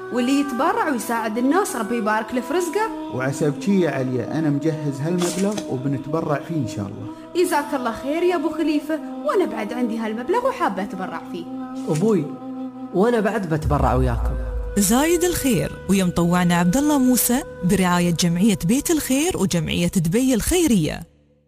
واللي يتبرع ويساعد الناس ربي يبارك له في رزقه. وعسى بشي يا عليا أنا مجهز هالمبلغ وبنتبرع فيه إن شاء الله. جزاك الله خير يا أبو خليفة، وأنا بعد عندي هالمبلغ وحابة أتبرع فيه. أبوي وأنا بعد بتبرع وياكم. زايد الخير. ويوم طوعنا عبد الله موسى برعاية جمعية بيت الخير وجمعية دبي الخيرية.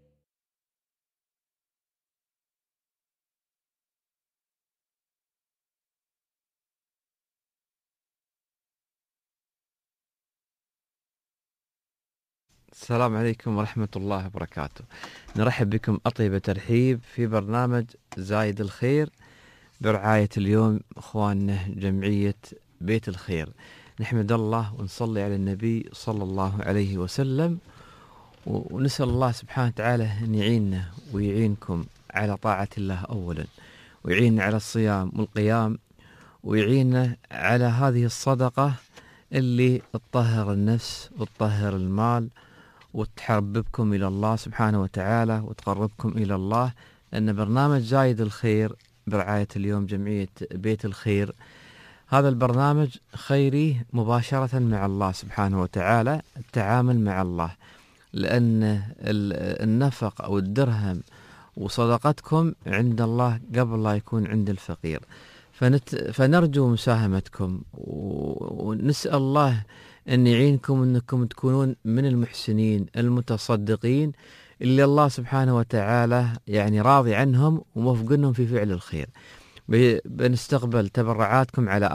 السلام عليكم ورحمة الله وبركاته. نرحب بكم أطيب ترحيب في برنامج زايد الخير برعاية اليوم أخواننا جمعية بيت الخير. نحمد الله ونصلي على النبي صلى الله عليه وسلم، ونسأل الله سبحانه وتعالى أن يعيننا ويعينكم على طاعة الله أولا، ويعيننا على الصيام والقيام، ويعيننا على هذه الصدقة اللي تطهر النفس وتطهر المال وتحببكم إلى الله سبحانه وتعالى وتقربكم إلى الله. لأن برنامج زايد الخير برعاية اليوم جمعية بيت الخير هذا البرنامج خيري مباشرة مع الله سبحانه وتعالى، التعامل مع الله، لأن النفق أو الدرهم وصدقتكم عند الله قبل لا يكون عند الفقير. فنرجو مساهمتكم ونسأل الله أن يعينكم أنكم تكونون من المحسنين المتصدقين اللي الله سبحانه وتعالى يعني راضي عنهم وموفقنهم في فعل الخير. بنستقبل تبرعاتكم على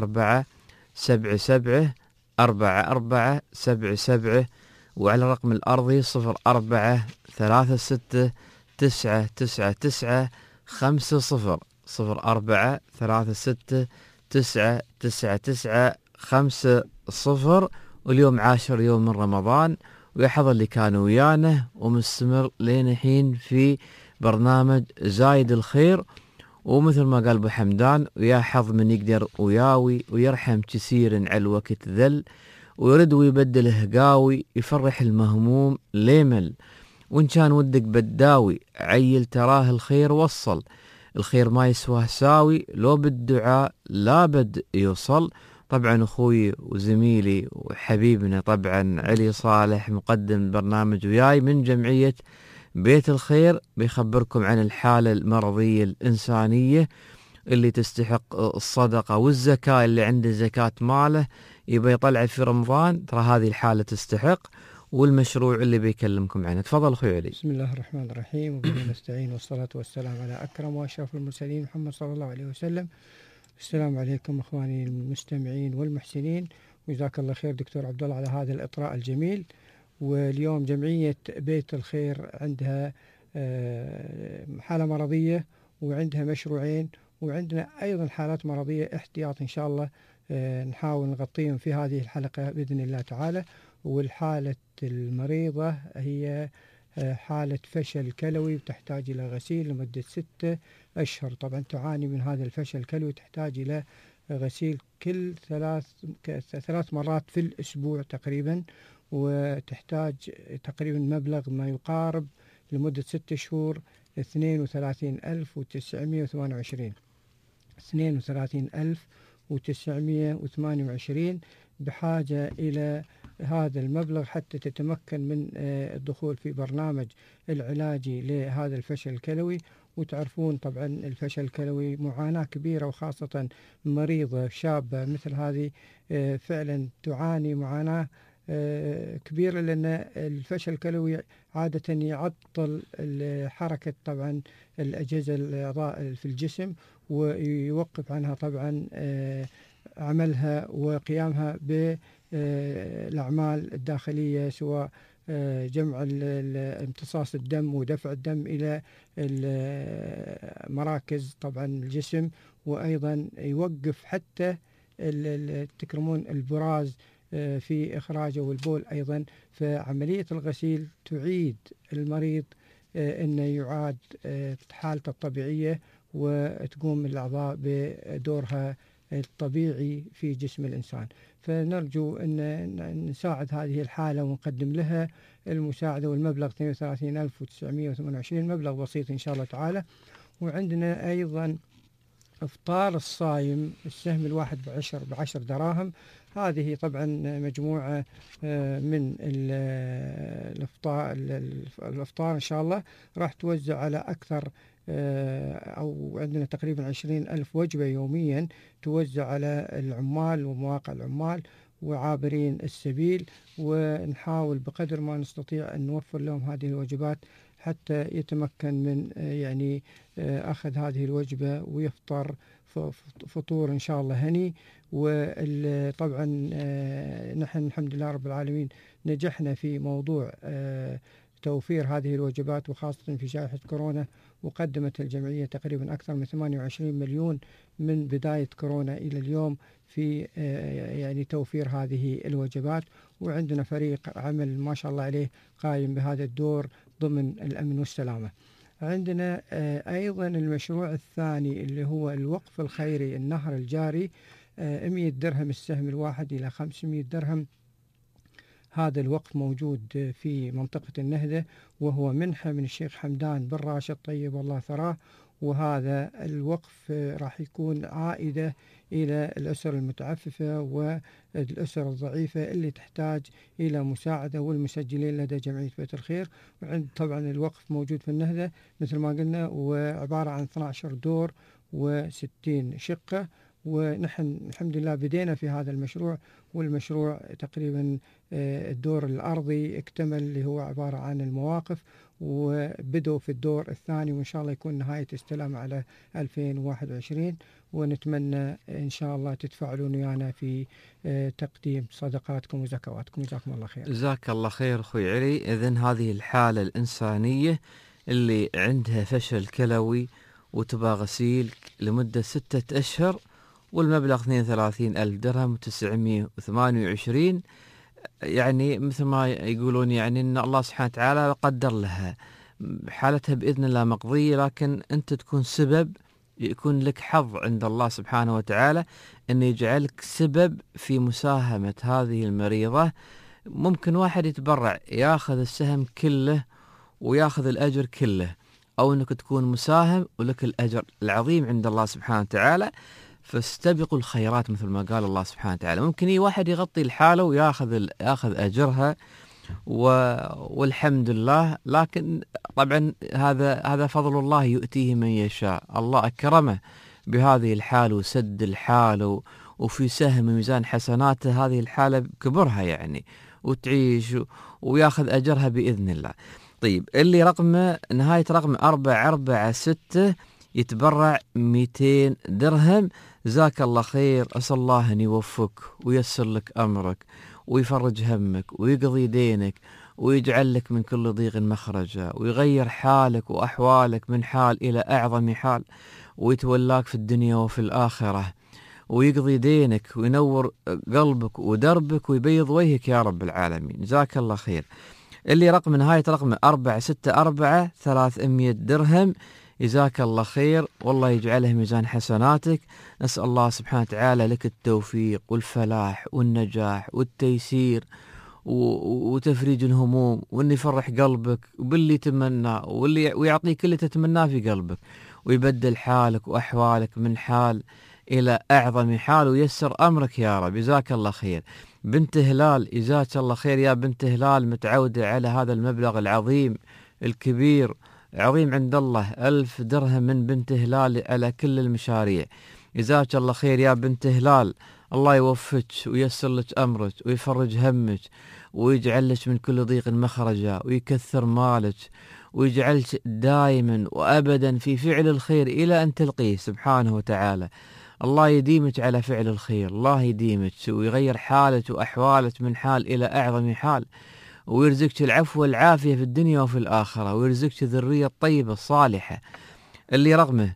4477 وعلى الرقم الأرضي 04369950. واليوم 10 يوم من رمضان، ويحظى اللي كانوا ويانا ومستمر لين الحين في برنامج زايد الخير. ومثل ما قال أبو حمدان، ويا حظ من يقدر وياوي ويرحم كثير على الوقت ذل، ويرد ويبدل هقاوي يفرح المهموم ليمل. وإن كان ودك بداوي عيل تراه الخير وصل، الخير ما يسواه ساوي لو بالدعاء لا بد يوصل. طبعا أخوي وزميلي وحبيبنا طبعا علي صالح مقدم برنامج وياي من جمعية بيت الخير بيخبركم عن الحالة المرضية الإنسانية اللي تستحق الصدقة والزكاة. اللي عنده زكاة ماله يبقى يطلع في رمضان، ترى هذه الحالة تستحق. والمشروع اللي بيكلمكم عنه، تفضل أخوي علي. بسم الله الرحمن الرحيم، وبه نستعين، والصلاة والسلام على أكرم وأشرف المرسلين محمد صلى الله عليه وسلم. السلام عليكم أخواني المستمعين والمحسنين، وجزاك الله خير دكتور عبد الله على هذا الإطراء الجميل. واليوم جمعية بيت الخير عندها حالة مرضية، وعندها مشروعين، وعندنا أيضا حالات مرضية احتياط إن شاء الله نحاول نغطيهم في هذه الحلقة بإذن الله تعالى. والحالة المريضة هي حالة فشل كلوي وتحتاج إلى غسيل لمدة 6 أشهر. طبعا تعاني من هذا الفشل الكلوي، تحتاج إلى غسيل كل 3 مرات في الأسبوع تقريبا، وتحتاج تقريبا مبلغ ما يقارب لمدة 6 شهور 32,928 32,928 بحاجة إلى هذا المبلغ حتى تتمكن من الدخول في برنامج العلاجي لهذا الفشل الكلوي. وتعرفون طبعا الفشل الكلوي معاناة كبيرة، وخاصة مريضة شابة مثل هذه فعلا تعاني معاناة كبيرة، لأن الفشل الكلوي عادة يعطل حركة طبعا الأجهزة الأعضاء في الجسم، ويوقف عنها طبعا عملها وقيامها بالأعمال الداخلية، سواء جمع امتصاص الدم ودفع الدم إلى مراكز طبعا الجسم، وأيضا يوقف حتى تكرمون البراز في إخراجه والبول أيضا. فعملية الغسيل تعيد المريض أنه يعاد حالته الطبيعية، وتقوم الأعضاء بدورها الطبيعي في جسم الإنسان. فنرجو أن نساعد هذه الحالة ونقدم لها المساعدة، والمبلغ 32,928 مبلغ بسيط إن شاء الله تعالى. وعندنا أيضا إفطار الصايم السهم الواحد ب10 دراهم. هذه طبعا مجموعة من الإفطار إن شاء الله راح توزع على أكثر، أو عندنا تقريبا 20,000 وجبة يوميا توزع على العمال ومواقع العمال وعابرين السبيل، ونحاول بقدر ما نستطيع أن نوفر لهم هذه الوجبات حتى يتمكن من يعني أخذ هذه الوجبة ويفطر فطور إن شاء الله هني. وطبعا نحن الحمد لله رب العالمين نجحنا في موضوع توفير هذه الوجبات، وخاصة في جائحة كورونا، وقدمت الجمعية تقريبا أكثر من 28 مليون من بداية كورونا إلى اليوم في يعني توفير هذه الوجبات. وعندنا فريق عمل ما شاء الله عليه قائم بهذا الدور ضمن الأمن والسلامة. عندنا أيضا المشروع الثاني اللي هو الوقف الخيري النهر الجاري، 100 درهم السهم الواحد إلى 500 درهم. هذا الوقف موجود في منطقة النهدة، وهو منحة من الشيخ حمدان بن راشد طيب الله ثراه. وهذا الوقف راح يكون عائدة إلى الأسر المتعففة والأسر الضعيفة اللي تحتاج إلى مساعدة، والمسجلين لدى جمعية بيت الخير. وعند طبعا الوقف موجود في النهدة مثل ما قلنا، وعبارة عن 12 دور و60 شقة. ونحن الحمد لله بدينا في هذا المشروع، والمشروع تقريبا الدور الأرضي اكتمل اللي هو عبارة عن المواقف، وبدوا في الدور الثاني، وإن شاء الله يكون نهاية استلام على 2021. ونتمنى إن شاء الله تتفاعلون ويانا في تقديم صدقاتكم وزكواتكم. جزاكم الله خير. جزاك الله خير أخوي علي. إذن هذه الحالة الإنسانية اللي عندها فشل كلوي وتبغى غسيل لمدة 6 أشهر، والمبلغ 32,000 درهم و928، يعني مثل ما يقولون يعني أن الله سبحانه وتعالى قدر لها حالتها بإذن الله مقضية، لكن أنت تكون سبب، يكون لك حظ عند الله سبحانه وتعالى أن يجعلك سبب في مساهمة هذه المريضة. ممكن واحد يتبرع ياخذ السهم كله وياخذ الأجر كله، أو أنك تكون مساهم ولك الأجر العظيم عند الله سبحانه وتعالى. فاستبقوا الخيرات مثل ما قال الله سبحانه وتعالى. ممكن واحد يغطي الحالة وياخذ أجرها والحمد لله، لكن طبعا هذا فضل الله يؤتيه من يشاء. الله أكرمه بهذه الحالة وسد الحالة، وفي سهم ميزان حسناته هذه الحالة كبرها يعني، وتعيش وياخذ أجرها بإذن الله. طيب، اللي رقمه نهاية رقم 446 يتبرع 200 درهم. جزاك الله خير. أسأل الله أن يوفقك ويسر لك أمرك ويفرج همك ويقضي دينك ويجعل لك من كل ضيق مخرجا، ويغير حالك وأحوالك من حال إلى أعظم حال، ويتولاك في الدنيا وفي الآخرة، ويقضي دينك وينور قلبك ودربك ويبيض وجهك يا رب العالمين. جزاك الله خير. اللي رقم نهاية رقم 464 300 درهم. جزاك الله خير، والله يجعله ميزان حسناتك. نسأل الله سبحانه وتعالى لك التوفيق والفلاح والنجاح والتيسير وتفريج الهموم، وأن يفرح قلبك باللي تمناه ويعطيك اللي تتمناه في قلبك، ويبدل حالك وأحوالك من حال إلى أعظم حال، ويسر أمرك يا رب. جزاك الله خير. بنت هلال، جزاك الله خير يا بنت هلال، متعودة على هذا المبلغ العظيم الكبير عظيم عند الله، 1000 درهم من بنت هلال على كل المشاريع. جزاك الله خير يا بنت هلال، الله يوفقك ويسر لك أمرك ويفرج همك ويجعل لك من كل ضيق مخرجا، ويكثر مالك ويجعلك دائما وأبدا في فعل الخير إلى أن تلقيه سبحانه وتعالى. الله يديمك على فعل الخير، الله يديمك ويغير حالك وأحوالك من حال إلى أعظم حال، ويرزقك العفو والعافية في الدنيا وفي الآخرة، ويرزقك ذرية طيبة الصالحة. اللي رقمه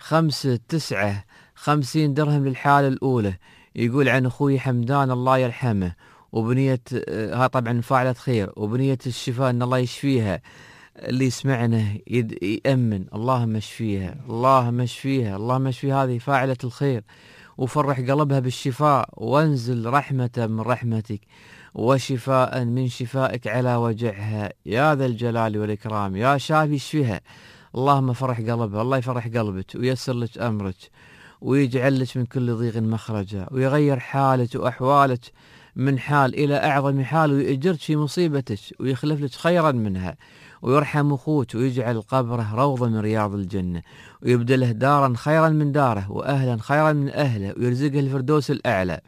559 درهم للحالة الأولى. يقول عن أخوي حمدان الله يرحمه، وبنية ها طبعا فاعلة خير، وبنية الشفاء أن الله يشفيها. اللي يسمعنا يأمن اللهم اشفيها، اللهم اشفيها، اللهم اشفي هذه فاعلة الخير، وفرح قلبها بالشفاء، وانزل رحمة من رحمتك وشفاء من شفائك على وجعها يا ذا الجلال والإكرام يا شافي اشفيها. اللهم فرح قلبها، الله يفرح قلبك ويسر لك أمرك ويجعل لك من كل ضيق مخرجا، ويغير حالك وأحوالك من حال إلى أعظم حال، ويأجرك في مصيبتك ويخلف لك خيرا منها، ويرحم أخوك ويجعل قبره روضة من رياض الجنة، ويبدله دارا خيرا من داره، وأهلا خيرا من أهله، ويرزقه الفردوس الأعلى.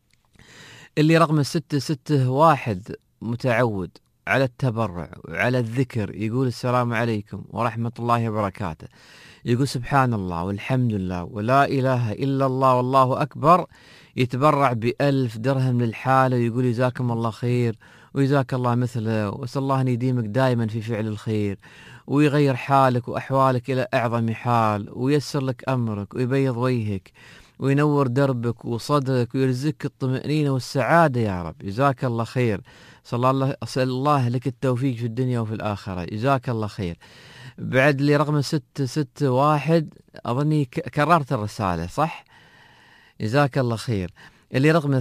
اللي رقم 661 متعود على التبرع وعلى الذكر، يقول السلام عليكم ورحمة الله وبركاته، يقول سبحان الله والحمد لله ولا إله إلا الله والله أكبر، يتبرع ب1000 درهم للحالة، ويقول جزاكم الله خير وجزاك الله مثله، وأسأل الله أن يديمك دائما في فعل الخير، ويغير حالك وأحوالك إلى أعظم حال، وييسر لك أمرك ويبيض وجهك وينور دربك وصدرك، ويرزقك الطمأنينة والسعادة يا رب. جزاك الله خير. أسأل الله لك التوفيق في الدنيا وفي الآخرة. جزاك الله خير. بعد لي رقم 661 أظني كررت الرسالة صح؟ جزاك الله خير. اللي رقم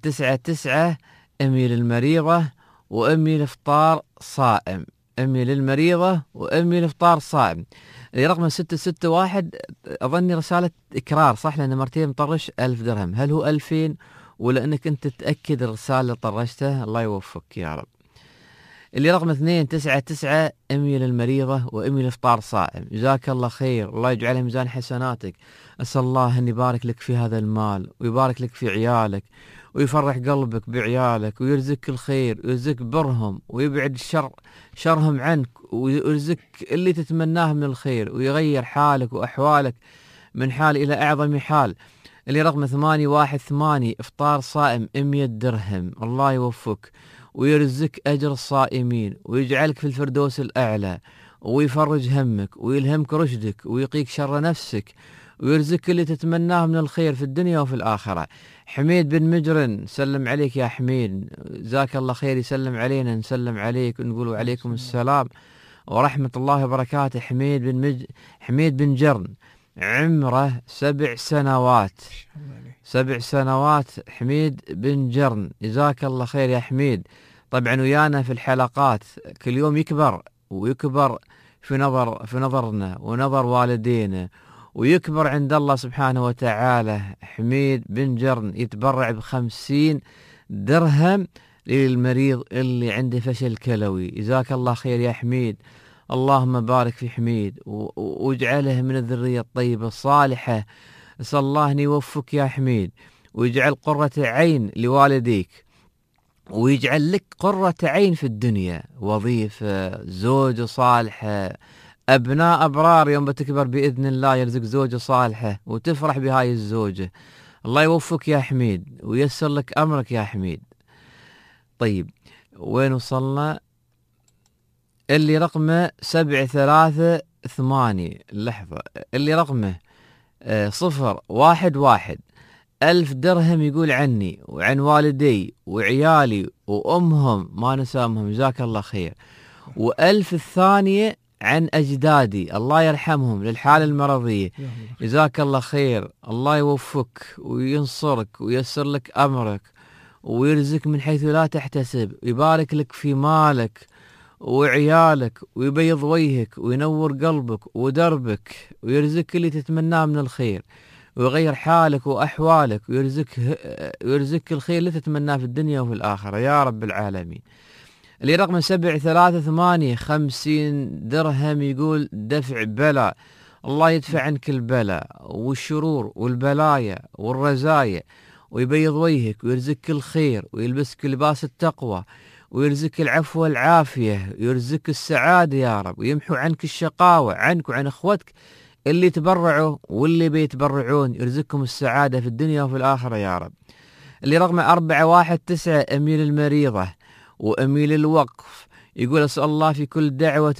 299 أمي للمريضة وأمي الإفطار صائم. أمي للمريضة وأمي الإفطار صائم. اللي رقم 661 أظني رسالة إكرار صح، لأن مرتين مطرش 1000 درهم. هل هو 2000 ولا أنك أنت تتأكد الرسالة اللي طرشتها؟ الله يوفقك يا رب. اللي رقم 299 أمي للمريضة وأمي الإفطار صائم. جزاك الله خير، الله يجعلها ميزان حسناتك. أسأل الله أن يبارك لك في هذا المال، ويبارك لك في عيالك، ويفرح قلبك بعيالك، ويرزقك الخير، ويرزقك برهم، ويبعد شرهم عنك، ويرزقك اللي تتمناه من الخير، ويغير حالك وأحوالك من حال إلى أعظم حال. اللي رقم 818 إفطار صائم 100 درهم. الله يوفقك ويرزقك أجر الصائمين، ويجعلك في الفردوس الأعلى، ويفرج همك، ويلهمك رشدك، ويقيك شر نفسك، ويرزقك اللي تتمناه من الخير في الدنيا وفي الآخرة. حميد بن مجرن سلم عليك يا حميد، جزاك الله خير. يسلم علينا، نسلم عليك ونقول عليكم السلام ورحمة الله وبركاته. حميد بن جرن عمره 7 سنوات. 7 سنوات حميد بن جرن، جزاك الله خير يا حميد. طبعا ويانا في الحلقات كل يوم يكبر ويكبر في نظرنا ونظر والدينا، ويكبر عند الله سبحانه وتعالى. حميد بن جرن يتبرع ب50 درهم للمريض اللي عنده فشل كلوي. جزاك الله خير يا حميد. اللهم بارك في حميد واجعله من الذرية الطيبة الصالحة. أسأل الله أن يوفقك يا حميد، ويجعل قرة عين لوالديك، ويجعل لك قرة عين في الدنيا، وظيفة، زوجة صالحة، أبناء أبرار. يوم بتكبر بإذن الله يرزق زوجة صالحة وتفرح بهاي الزوجة. الله يوفقك يا حميد ويسر لك أمرك يا حميد. طيب وين وصلنا؟ اللي رقمه 738 لحظة. اللي رقمه 011 1000 درهم يقول عني وعن والدي وعيالي وأمهم ما نسامهم، جزاك الله خير. و1000 الثانية عن أجدادي الله يرحمهم للحالة المرضية. جزاك الله خير. الله يوفقك وينصرك ويسر لك أمرك، ويرزقك من حيث لا تحتسب، ويبارك لك في مالك وعيالك، ويبيض وجهك، وينور قلبك ودربك، ويرزقك اللي تتمناه من الخير، ويغير حالك وأحوالك، ويرزقك الخير اللي تتمناه في الدنيا وفي الآخرة يا رب العالمين. اللي رقم 738 50 درهم يقول دفع بلاء. الله يدفع عنك البلاء والشرور والبلايا والرزايا، ويبيض وجهك، ويرزقك الخير، ويلبسك لباس التقوى، ويرزقك العفو والعافية، ويرزقك السعادة يا رب، ويمحو عنك الشقاوة عنك وعن أخوتك اللي تبرعوا واللي بيتبرعون، يرزقكم السعادة في الدنيا وفي الآخرة يا رب. اللي رقم 419 أميل المريضة وأميل الوقف يقول أسأل الله في كل دعوة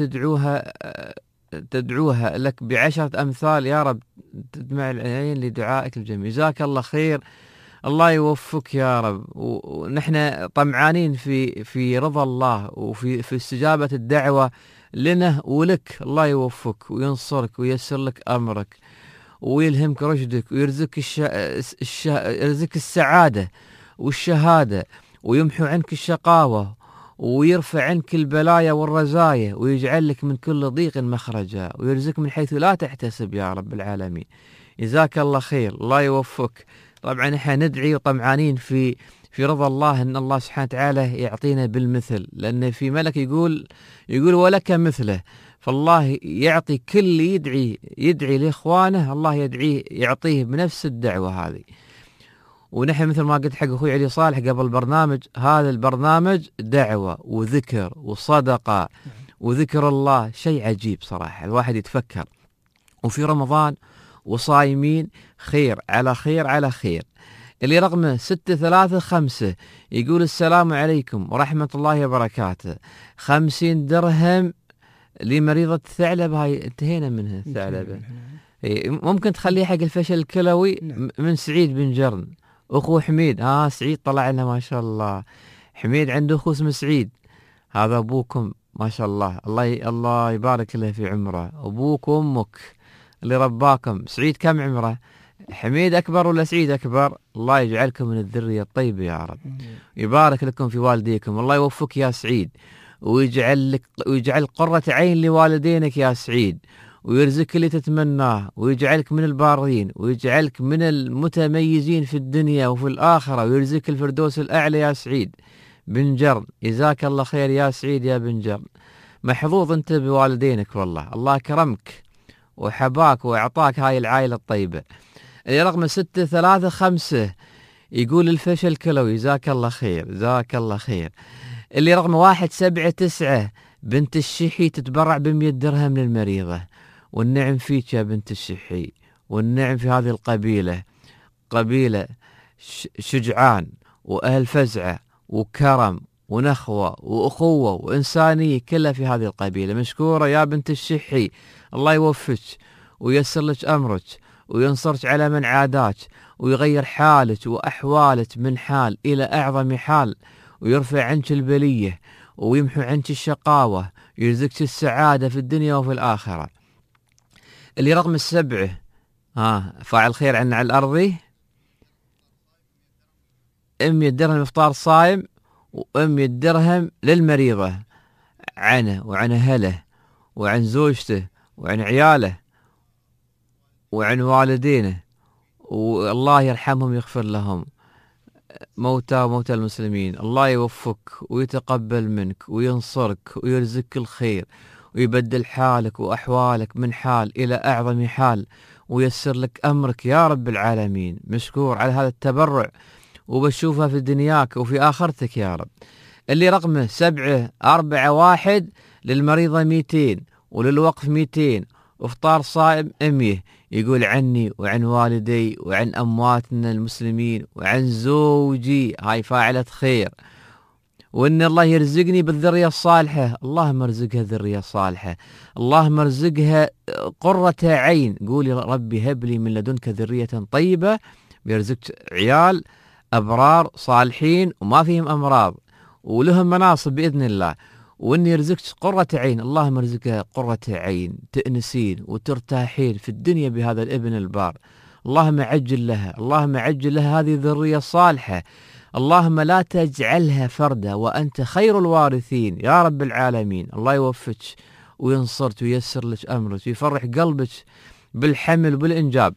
تدعوها لك ب10 أمثال يا رب تدمع العين لدعائك الجميل. جزاك الله خير. الله يوفقك يا رب، ونحن طمعانين في رضا الله وفي استجابة الدعوة لنا ولك. الله يوفقك وينصرك وييسر لك أمرك، ويلهمك رشدك، ويرزقك يرزقك السعادة والشهادة، ويمحو عنك الشقاوة، ويرفع عنك البلايا والرزايا، ويجعل لك من كل ضيق مخرجا، ويرزقك من حيث لا تحتسب يا رب العالمين. جزاك الله خير، الله يوفقك. طبعا احنا ندعي وطمعانين في رضا الله، ان الله سبحانه وتعالى يعطينا بالمثل، لان في ملك يقول ولك مثله. فالله يعطي كل يدعي لاخوانه، الله يعطيه بنفس الدعوه هذه. ونحن مثل ما قلت حق اخوي علي صالح قبل البرنامج، هذا البرنامج دعوه وذكر وصدقه وذكر الله، شيء عجيب صراحه، الواحد يتفكر. وفي رمضان وصايمين خير على خير على خير. اللي رقمه 635 يقول السلام عليكم ورحمة الله وبركاته، 50 درهم لمريضة الثعلبة. هاي انتهينا منها الثعلبة. ممكن تخليه حق الفشل الكلوي. من سعيد بن جرن. أخو حميد، سعيد طلع لنا ما شاء الله. حميد عنده أخو اسمه سعيد، هذا أبوكم ما شاء الله، الله يبارك له في عمره، أبوك وأمك اللي رباكم. سعيد كم عمره؟ حميد أكبر ولا سعيد أكبر؟ الله يجعلكم من الذرية الطيبة يا رب، يبارك لكم في والديكم، الله يوفقك يا سعيد، ويجعل قرة عين لوالدينك يا سعيد، ويرزقك اللي تتمناه، ويجعلك من البارين، ويجعلك من المتميزين في الدنيا وفي الآخرة، ويرزقك الفردوس الأعلى يا سعيد بن جرن. جزاك الله خير يا سعيد يا بن جرن، محظوظ أنت بوالدينك والله، الله كرمك وحباك وأعطاك هاي العائلة الطيبة. اللي رقم 635 يقول الفشل كلوي، جزاك الله خير جزاك الله خير. اللي رقم 179 بنت الشحي تتبرع ب100 درهم للمريضة. والنعم فيك يا بنت الشحي، والنعم في هذه القبيلة، قبيلة شجعان وأهل فزعة وكرم ونخوة وأخوة وإنسانية كلها في هذه القبيلة. مشكورة يا بنت الشحي، الله يوفقك وييسر لك أمرك وينصرك على من عاداك، ويغير حالك وأحوالك من حال إلى أعظم حال، ويرفع عنك البلية ويمحو عنك الشقاوة، ويرزقك السعادة في الدنيا وفي الآخرة. اللي رقم 7 فاعل خير عنا على الأرضي، 100 درهم إفطار صايم، و100 درهم للمريضة، عنه وعن أهله وعن زوجته وعن عياله وعن والدينه، والله يرحمهم ويغفر لهم، موتى المسلمين. الله يوفقك ويتقبل منك وينصرك ويرزقك الخير، ويبدل حالك وأحوالك من حال إلى أعظم حال، ويسر لك أمرك يا رب العالمين. مشكور على هذا التبرع، وبشوفها في دنياك وفي آخرتك يا رب. اللي رقمه 741 للمريضة 200 وللوقف 200 وإفطار صائم 100. يقول عني وعن والدي وعن أمواتنا المسلمين وعن زوجي، هاي فاعلة خير، وإن الله يرزقني بالذرية الصالحة. اللهم ارزقها ذرية صالحة، اللهم ارزقها قرة عين. قولي ربي هب لي من لدنك ذرية طيبة، بيرزقك عيال أبرار صالحين وما فيهم أمراض ولهم مناصب بإذن الله، وإن يرزقك قرة عين. اللهم ارزقها قرة عين، تأنسين وترتاحين في الدنيا بهذا الابن البار. اللهم عجل لها، اللهم عجل لها هذه الذرية الصالحة، اللهم لا تجعلها فردة وأنت خير الوارثين يا رب العالمين. الله يوفقك وينصرك وييسر لك أمرك ويفرح قلبك بالحمل وبالإنجاب.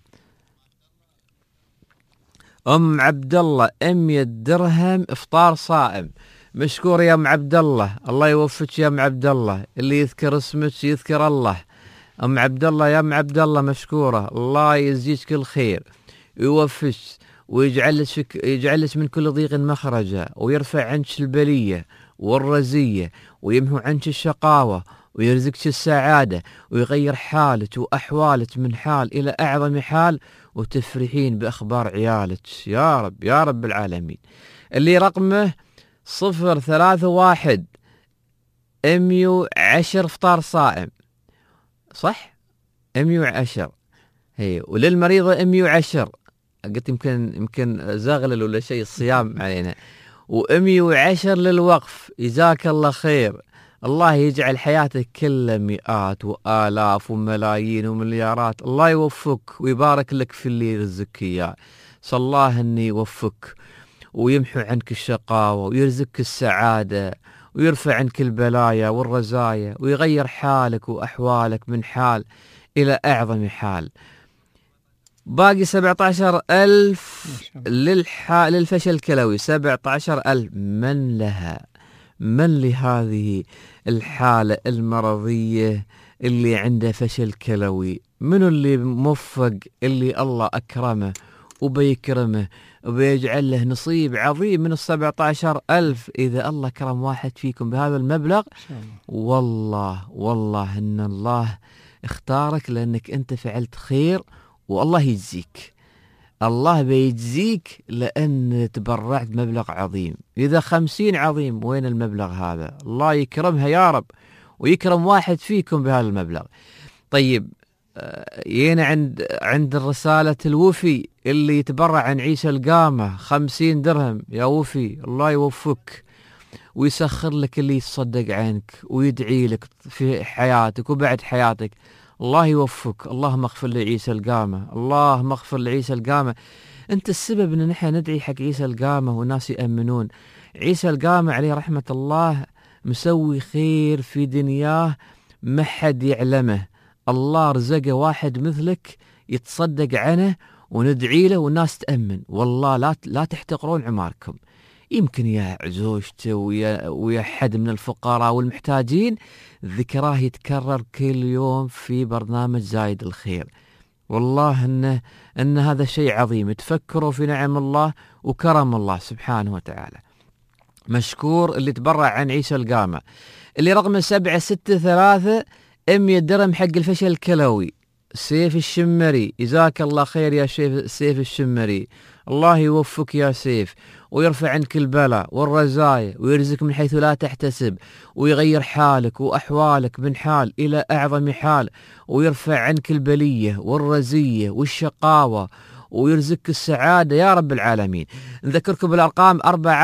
أم عبد الله 100 درهم إفطار صائم. مشكور يا أم عبد الله، الله يوفقك يا أم عبد الله، اللي يذكر اسمك يذكر الله. أم عبد الله يا أم عبد الله مشكورة، الله يجزيك كل خير ويوفقك ويجعل لك من كل ضيق مخرجا، ويرفع عنك البلية والرزية، ويمحو عنك الشقاوة، ويرزقك السعادة، ويغير حالك وأحوالك من حال إلى أعظم حال، وتفرحين بأخبار عيالك يا رب يا رب العالمين. اللي رقمه 031 110 إفطار صائم، صح 110 هي، وللمريضة 110. قلت يمكن زغلل ولا شيء الصيام علينا، و110 للوقف. جزاك الله خير، الله يجعل حياتك كلها مئات وآلاف وملايين ومليارات. الله يوفقك ويبارك لك في اللي يرزقك إياه. صلى الله أن يوفقك ويمحو عنك الشقاوة ويرزقك السعادة ويرفع عنك البلايا والرزايا، ويغير حالك وأحوالك من حال إلى أعظم حال. باقي 17,000 ما شاء الله. للفشل الكلوي. 17,000 من لها؟ من لهذه الحالة المرضية اللي عنده فشل كلوي؟ منو اللي موفق، اللي الله أكرمه وبيكرمه وبيجعل له نصيب عظيم من 17,000 إذا الله كرم واحد فيكم بهذا المبلغ؟ إن شاء الله. والله إن الله اختارك لأنك أنت فعلت خير، والله يجزيك. الله بيجزيك لأن تبرعت بمبلغ عظيم. إذا 50 عظيم، وين المبلغ هذا؟ الله يكرمها يا رب ويكرم واحد فيكم بهذا المبلغ. طيب جينا عند الرسالة الوفي اللي يتبرع عن عيسى القامة 50 درهم. يا وفي الله يوفقك ويسخر لك اللي يتصدق عنك ويدعي لك في حياتك وبعد حياتك. الله يوفقك. اللهم اغفر لعيسى القامة، اللهم اغفر لعيسى القامة. انت السبب ان نحن ندعي حق عيسى القامة والناس يأمنون. عيسى القامة عليه رحمة الله مسوي خير في دنياه ما حد يعلمه. الله رزقه واحد مثلك يتصدق عنه وندعي له والناس تأمن. والله لا تحتقرون عماركم. يمكن يا زوجته ويا حد من الفقراء والمحتاجين ذكراه يتكرر كل يوم في برنامج زايد الخير. والله ان هذا شيء عظيم. تفكروا في نعم الله وكرم الله سبحانه وتعالى. مشكور اللي تبرع عن عيسى القامة اللي رقمه 763 100 درهم حق الفشل الكلوي. سيف الشمري، جزاك الله خير يا سيف الشمري. الله يوفقك يا سيف ويرفع عنك البلاء والرزايا ويرزقك من حيث لا تحتسب ويغير حالك وأحوالك من حال إلى أعظم حال ويرفع عنك البلية والرزية والشقاوة ويرزقك السعادة يا رب العالمين. نذكركم بالأرقام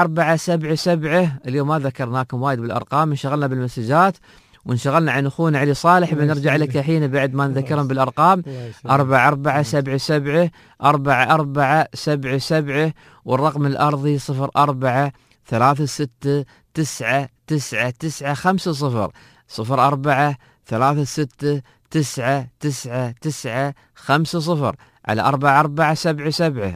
4477. اليوم ما ذكرناكم وايد بالأرقام، انشغلنا بالمسجات وانشغلنا عن أخونا علي صالح. بنرجع لك الحين بعد ما نذكرهم بالأرقام. 4477 4477 والرقم الأرضي 04 36 9 9 9 50 04 36 9 9 9 50 على 4477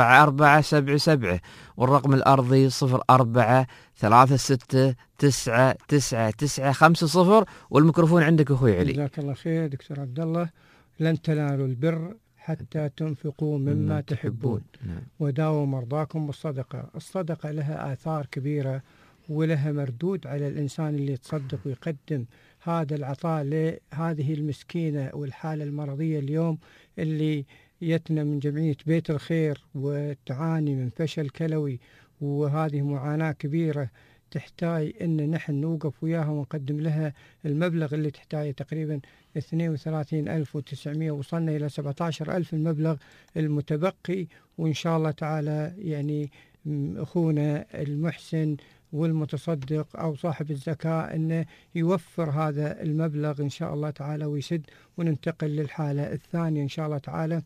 4477 والرقم الأرضي 04 36 9 9 9 50. والميكروفون عندك أخوي علي. جزاك الله خير دكتور عبد الله. لن تنالوا البر حتى تنفقوا مما تحبون وداووا مرضاكم بالصدقة. الصدقة لها آثار كبيرة ولها مردود على الإنسان اللي يتصدق ويقدم هذا العطاء لهذه المسكينة والحالة المرضية اليوم اللي يتنا من جمعية بيت الخير وتعاني من فشل كلوي، وهذه معاناة كبيرة تحتاج أن نحن نوقف وياها ونقدم لها المبلغ اللي تحتاجه تقريبا 32,900. وصلنا إلى 17,000 المبلغ المتبقي. وإن شاء الله تعالى يعني أخونا المحسن والمتصدق أو صاحب الزكاة أنه يوفر هذا المبلغ إن شاء الله تعالى ويسد. وننتقل للحالة الثانية إن شاء الله تعالى.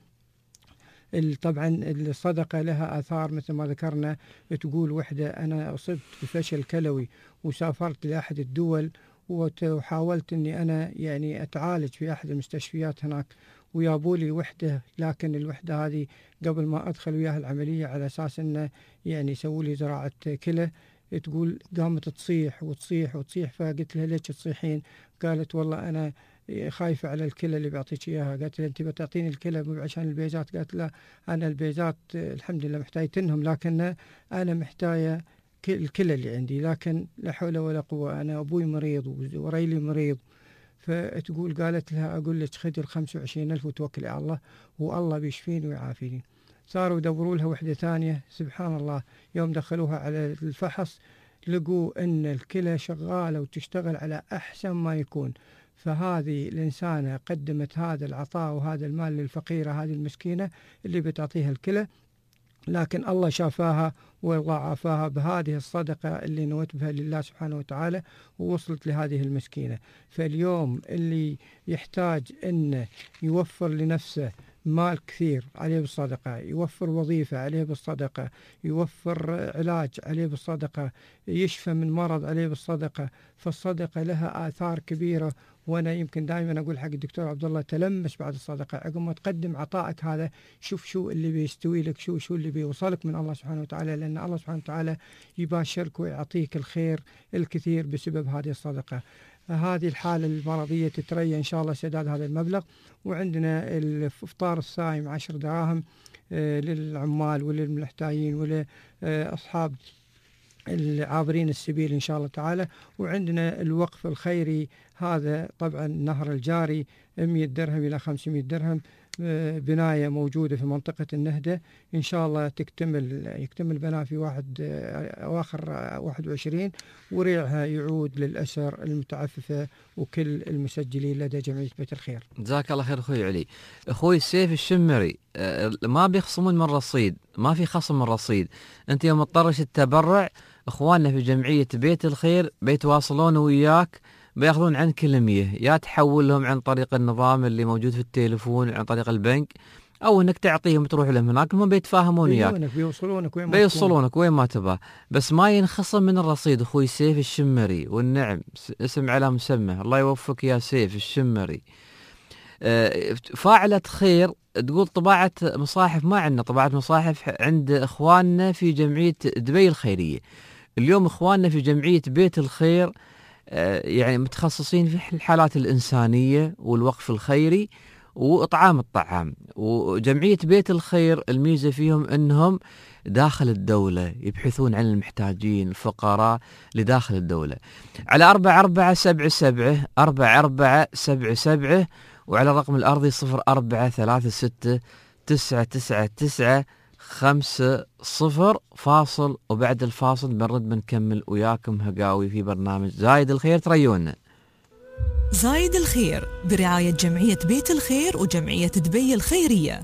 طبعا الصدقة لها آثار مثل ما ذكرنا. تقول وحدة أنا أصبت بفشل كلوي وسافرت لأحد الدول وحاولت أني أنا يعني أتعالج في أحد المستشفيات هناك ويابولي وحدة، لكن الوحدة هذه قبل ما أدخل وياها العملية على أساس أنه يعني يسووا لي زراعة كلى، تقول قامت تصيح وتصيح وتصيح. فقلت لها ليش تصيحين؟ قالت والله أنا خايفة على الكلى اللي بعطيك إياها. قالت لها أنت بتعطيني الكلى مو عشان البيزات؟ قالت لا أنا البيزات الحمد لله محتاجتنهم، لكن أنا محتاجة الكلى اللي عندي، لكن لا حول ولا قوة، أنا أبوي مريض وريلي مريض. فتقول قالت لها أقول لك خذي 25,000 وتوكلي على الله والله بيشفيني ويعافيني. صاروا يدوروا لها وحدة ثانية. سبحان الله يوم دخلوها على الفحص لقوا أن الكلى شغالة وتشتغل على أحسن ما يكون. فهذه الإنسانة قدمت هذا العطاء وهذا المال للفقيرة هذه المسكينة اللي بتعطيها الكلى، لكن الله شافاها والله عافاها بهذه الصدقة اللي نوت بها لله سبحانه وتعالى ووصلت لهذه المسكينة. فاليوم اللي يحتاج أن يوفر لنفسه مال كثير عليه بالصدقة، يوفر وظيفة عليه بالصدقة، يوفر علاج عليه بالصدقة، يشفى من مرض عليه بالصدقة. فالصدقة لها آثار كبيرة وانا يمكن دائما اقول حق الدكتور عبد الله تلمس بعد الصدقه، عقب ما تقدم عطائك هذا شوف شو اللي بيستوي لك، شو اللي بيوصلك من الله سبحانه وتعالى، لان الله سبحانه وتعالى يباشرك ويعطيك الخير الكثير بسبب هذه الصدقه. هذه الحالة المرضية تتريى إن شاء الله سداد هذا المبلغ. وعندنا الإفطار الصائم 10 دراهم للعمال وللمحتاجين ولأصحاب العابرين السبيل إن شاء الله تعالى. وعندنا الوقف الخيري، هذا طبعا النهر الجاري 100 درهم إلى 500 درهم، بناية موجودة في منطقة النهدة، إن شاء الله يكتمل بناء في أواخر 21، وريعها يعود للأسر المتعففة وكل المسجلين لدى جمعية بيت الخير. جزاك الله خير أخوي علي. أخوي سيف الشمري، ما بيخصمون من الرصيد، ما في خصم من الرصيد. أنت يوم تطرش التبرع أخواننا في جمعية بيت الخير بيتواصلون وياك، بياخذون عنك كلمية، يا تحول لهم عن طريق النظام اللي موجود في التليفون عن طريق البنك، او انك تعطيهم تروح لهم هناك، هم بيتفاهمون وياك، بيوصلونك وين ما تبغى، بس ما ينخصم من الرصيد. اخوي سيف الشمري، والنعم اسم على مسمى، الله يوفقك يا سيف الشمري. فاعلة خير تقول طباعة مصاحف، ما عندنا طباعة مصاحف عند اخواننا في جمعية دبي الخيرية. اليوم اخواننا في جمعية بيت الخير يعني متخصصين في الحالات الإنسانية والوقف الخيري وإطعام الطعام. وجمعية بيت الخير الميزة فيهم أنهم داخل الدولة، يبحثون عن المحتاجين الفقراء لداخل الدولة. على 4477 4477 وعلى الرقم الأرضي 04369999 50 فاصل، وبعد الفاصل بنرد بنكمل وياكم هقاوي في برنامج زايد الخير. تريونا. زايد الخير برعاية جمعية بيت الخير وجمعية دبي الخيرية.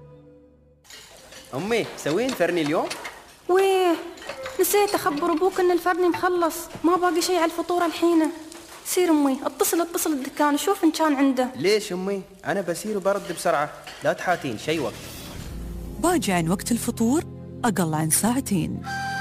أمي سوين فرني اليوم؟ ويه نسيت أخبر أبوك إن الفرني مخلص، ما باقي شيء على الفطور الحين. سير أمي اتصل الدكان وشوف إن كان عنده. ليش أمي؟ أنا بسير وبرد بسرعة، لا تحاتين شي وقت. باجي عن وقت الفطور أقل عن ساعتين.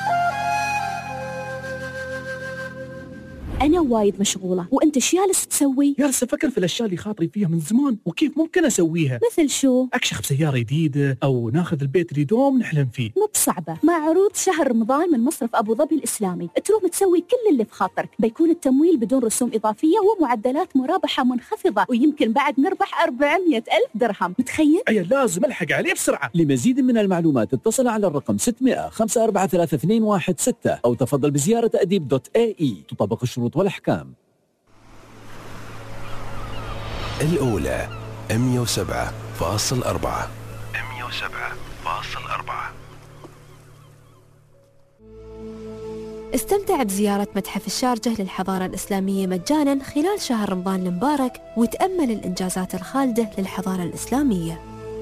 أنا وايد مشغولة، وأنت شو جالس تسوي؟ جالس أفكر في الأشياء اللي خاطري فيها من زمان وكيف ممكن أسويها. مثل شو؟ أكشخ بسيارة جديدة أو ناخذ البيت اللي دوم نحلم فيه. مو بصعبة، مع عروض شهر رمضان من مصرف أبو ظبي الإسلامي تروم تسوي كل اللي في خاطرك. بيكون التمويل بدون رسوم إضافية ومعدلات مرابحة منخفضة، ويمكن بعد نربح 400,000 درهم. متخيل؟ أي لازم ألحق عليه بسرعة. لمزيد من المعلومات اتصل على الرقم 600-543-216 أو تفضل بزيارة أديب.ae. تطبق الشروط والأحكام. الأولى 107.4 107.4. استمتع بزيارة متحف الشارجة للحضارة الإسلامية مجانا خلال شهر رمضان المبارك، وتأمل الإنجازات الخالدة للحضارة الإسلامية.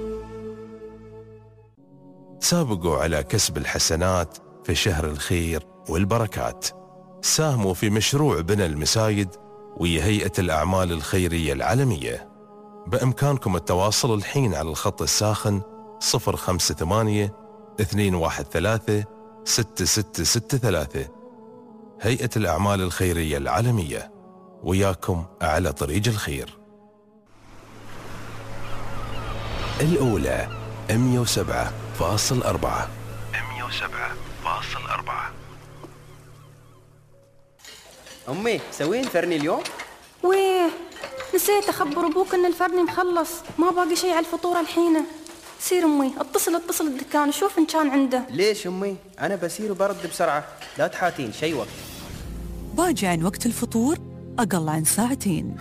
سابقوا على كسب الحسنات في شهر الخير والبركات. ساهموا في مشروع بناء المساجد وهي هيئة الأعمال الخيرية العالمية. بإمكانكم التواصل الحين على الخط الساخن 058-213-6663. هيئة الأعمال الخيرية العالمية، وياكم على طريق الخير. الأولى 107.4 107.4. أمي سوين فرني اليوم؟ ويه نسيت أخبر أبوك إن الفرني مخلص، ما باقي شيء على الفطور الحين. سير أمي اتصل الدكان وشوف إن كان عنده. ليش أمي؟ أنا بسير وبرد بسرعة، لا تحاتين شي وقت. باجي عن وقت الفطور أقل عن ساعتين.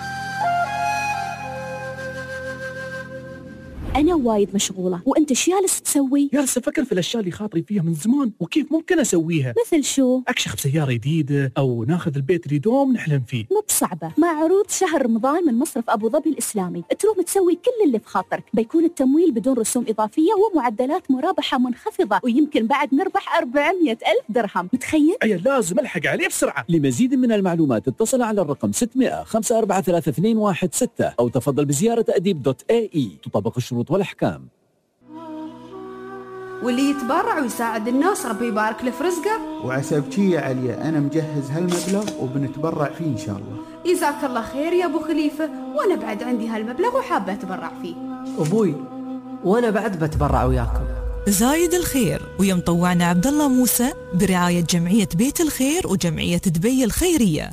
أنا وايد مشغولة، وأنت شو جالس تسوي؟ جالس أفكر في الأشياء اللي خاطري فيها من زمان وكيف ممكن أسويها. مثل شو؟ أكشخ بسيارة جديدة أو ناخذ البيت اللي دوم نحلم فيه. مو بصعبة، مع عروض شهر رمضان من مصرف أبو ظبي الإسلامي تروم تسوي كل اللي في خاطرك. بيكون التمويل بدون رسوم إضافية ومعدلات مرابحة منخفضة، ويمكن بعد نربح 400,000 درهم. متخيل؟ أي لازم ألحق عليه بسرعة. لمزيد من المعلومات اتصل على الرقم 600-543-216 أو تفضل بزيارة أديب.ae. تطبق الشروط والأحكام. واللي يتبرع ويساعد الناس ربي يبارك له في رزقه. وعسى بشي يا عليا أنا مجهز هالمبلغ وبنتبرع فيه إن شاء الله. جزاك الله خير يا أبو خليفة، وأنا بعد عندي هالمبلغ وحابة أتبرع فيه. أبوي وأنا بعد بتبرع وياكم. زايد الخير ويا مطوعنا عبد الله موسى برعاية جمعية بيت الخير وجمعية دبي الخيرية.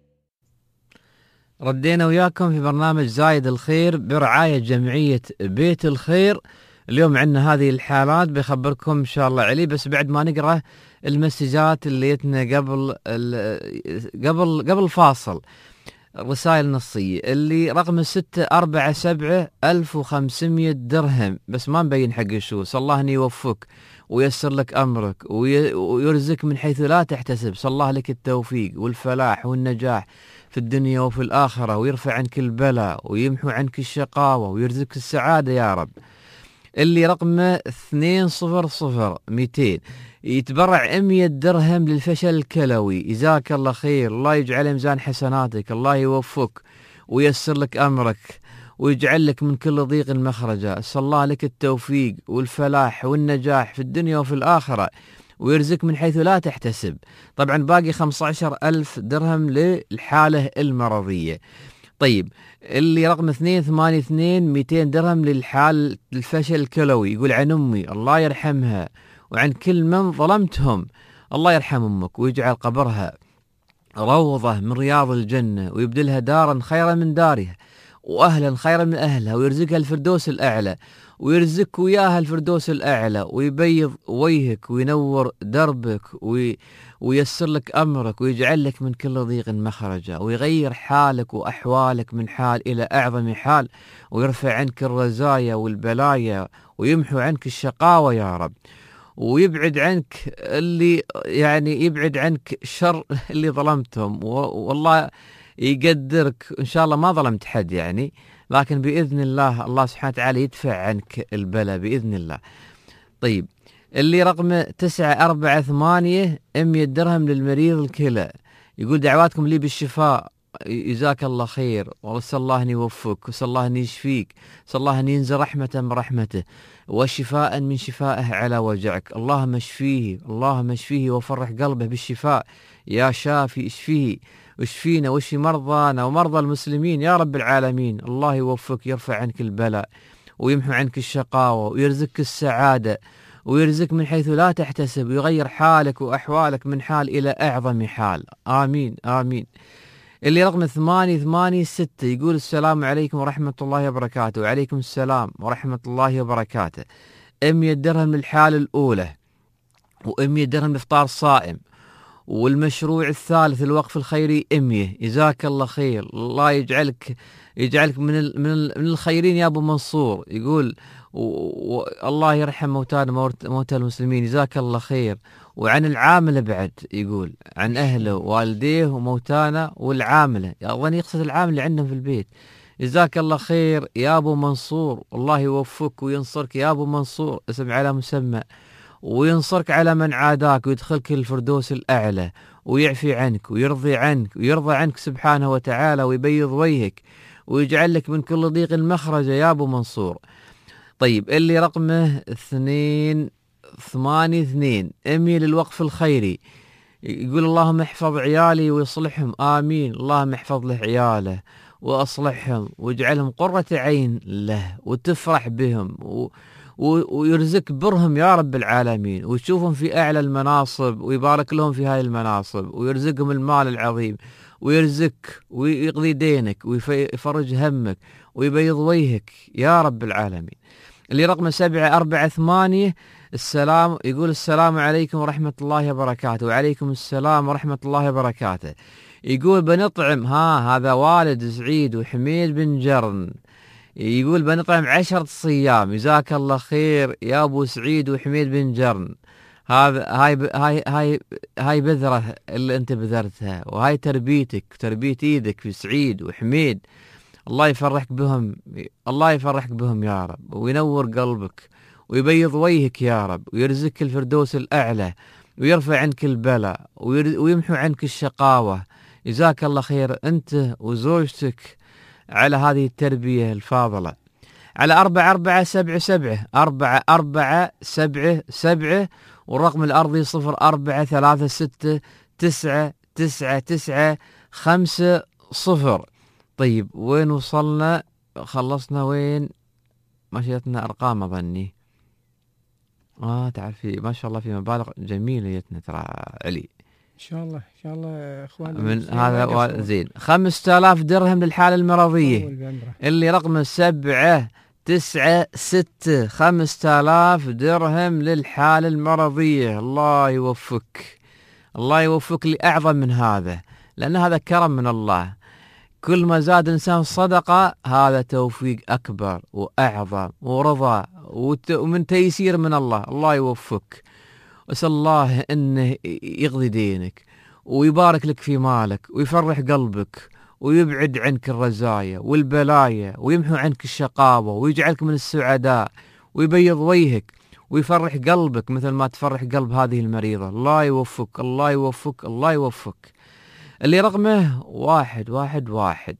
ردينا وياكم في برنامج زايد الخير برعاية جمعية بيت الخير. اليوم عندنا هذه الحالات بخبركم إن شاء الله علي، بس بعد ما نقرأ المسجات اللي جتنا قبل الفاصل، رسائل نصية اللي رقم 647,500 درهم، بس ما مبين حق الشوس. الله أن يوفق ويسر لك أمرك ويرزق من حيث لا تحتسب. صلى الله لك التوفيق والفلاح والنجاح في الدنيا وفي الآخرة، ويرفع عنك البلاء ويمحو عنك الشقاوة ويرزقك السعادة يا رب. اللي رقمه 200,200 يتبرع 100 درهم للفشل الكلوي. جزاك الله خير، الله يجعل ميزان حسناتك، الله يوفق ويسر لك أمرك ويجعل لك من كل ضيق مخرجا. أسأل الله لك التوفيق والفلاح والنجاح في الدنيا وفي الآخرة، ويرزق من حيث لا تحتسب. طبعا باقي 15,000 درهم للحالة المرضية. طيب اللي رقم 282 200 درهم للحال الفشل الكلوي. يقول عن أمي الله يرحمها وعن كل من ظلمتهم، الله يرحم أمك ويجعل قبرها روضة من رياض الجنة، ويبدلها دارا خيرا من دارها وأهلا خيرا من أهلها، ويرزقها الفردوس الأعلى، ويرزقك وياها الفردوس الأعلى، ويبيض وجهك وينور دربك ويسر لك أمرك، ويجعل لك من كل ضيق مخرجا، ويغير حالك وأحوالك من حال إلى أعظم حال، ويرفع عنك الرزايا والبلايا، ويمحو عنك الشقاوة يا رب، ويبعد عنك اللي يعني يبعد عنك شر اللي ظلمتهم. والله يقدرك إن شاء الله ما ظلمت حد يعني، لكن بإذن الله الله سبحانه وتعالى يدفع عنك البلاء بإذن الله. طيب اللي رقم 948 100 درهم للمريض الكلى. يقول دعواتكم لي بالشفاء، جزاك الله خير، وصلى الله أن يوفقك، وصلى الله أن يشفيك، صلى الله أن ينزل رحمة برحمته وشفاء من شفائه على وجعك. اللهم اشفيه، اللهم اشفيه وفرح قلبه بالشفاء يا شافي، اشفيه واشفينا واشفي مرضانا ومرضى المسلمين يا رب العالمين. الله يوفقك، يرفع عنك البلاء ويمحو عنك الشقاوة ويرزقك السعادة، ويرزق من حيث لا تحتسب، ويغير حالك وأحوالك من حال إلى أعظم حال. آمين آمين. اللي رقم 886 يقول السلام عليكم ورحمة الله وبركاته. وعليكم السلام ورحمة الله وبركاته. 100 درهم للحالة الأولى، و100 درهم لإفطار صائم، والمشروع الثالث الوقف الخيري 100. جزاك الله خير، الله يجعلك من الخيرين يا أبو منصور. يقول الله يرحم موتانا موتى المسلمين، جزاك الله خير. وعن العاملة بعد يقول عن أهله ووالديه وموتانا والعاملة، أظن يقصد العامل اللي عندهم في البيت. جزاك الله خير يا أبو منصور، الله يوفقك وينصرك يا أبو منصور، اسم على مسمى، وينصرك على من عاداك، ويدخلك الفردوس الأعلى، ويعفي عنك ويرضي عنك سبحانه وتعالى، ويبيض وجهك ويجعل لك من كل ضيق مخرجا يا أبو منصور. طيب اللي رقمه 282 100 للوقف الخيري. يقول اللهم احفظ عيالي ويصلحهم. آمين. اللهم احفظ له عياله وأصلحهم واجعلهم قرة عين له، وتفرح بهم ويرزق برهم يا رب العالمين، ويشوفهم في أعلى المناصب، ويبارك لهم في هاي المناصب، ويرزقهم المال العظيم، ويرزقك ويقضي دينك ويفرج همك ويبيض وجهك يا رب العالمين. اللي رقم 748 السلام، يقول السلام عليكم ورحمة الله وبركاته. وعليكم السلام ورحمة الله وبركاته. يقول بنطعم، هذا والد سعيد وحميد بن جرن، يقول بنطعم 10 صيام. جزاك الله خير يا أبو سعيد وحميد بن جرن. هاي بذرة اللي أنت بذرتها، وهاي تربيتك، تربية إيدك في سعيد وحميد. الله يفرحك بهم، الله يفرحك بهم يا رب، وينور قلبك ويبيض وجهك يا رب، ويرزقك الفردوس الأعلى، ويرفع عنك البلاء ويمحو عنك الشقاوة. جزاك الله خير أنت وزوجتك على هذه التربية الفاضلة. على 4477 4477 والرقم الأرضي 0436999950. طيب وين وصلنا؟ خلصنا وين؟ مشيتنا أرقام أظني. تعرفي ما شاء الله في مبالغ جميلة جتنا ترى علي. إن شاء الله إن شاء الله إخواننا من هذا زين. 5000 درهم للحالة المرضية اللي رقم 796. 5000 درهم للحالة المرضية. الله يوفق، الله يوفق لأعظم من هذا، لأن هذا كرم من الله. كل ما زاد الإنسان صدقة هذا توفيق أكبر وأعظم ورضا ومن تيسير من الله. الله يوفق، وأسأل الله أنه يقضي دينك ويبارك لك في مالك ويفرح قلبك ويبعد عنك الرزايا والبلايا ويمحو عنك الشقاوة ويجعلك من السعداء ويبيض وجهك ويفرح قلبك مثل ما تفرح قلب هذه المريضة. الله يوفق، الله يوفق، الله يوفق. اللي رقمه 111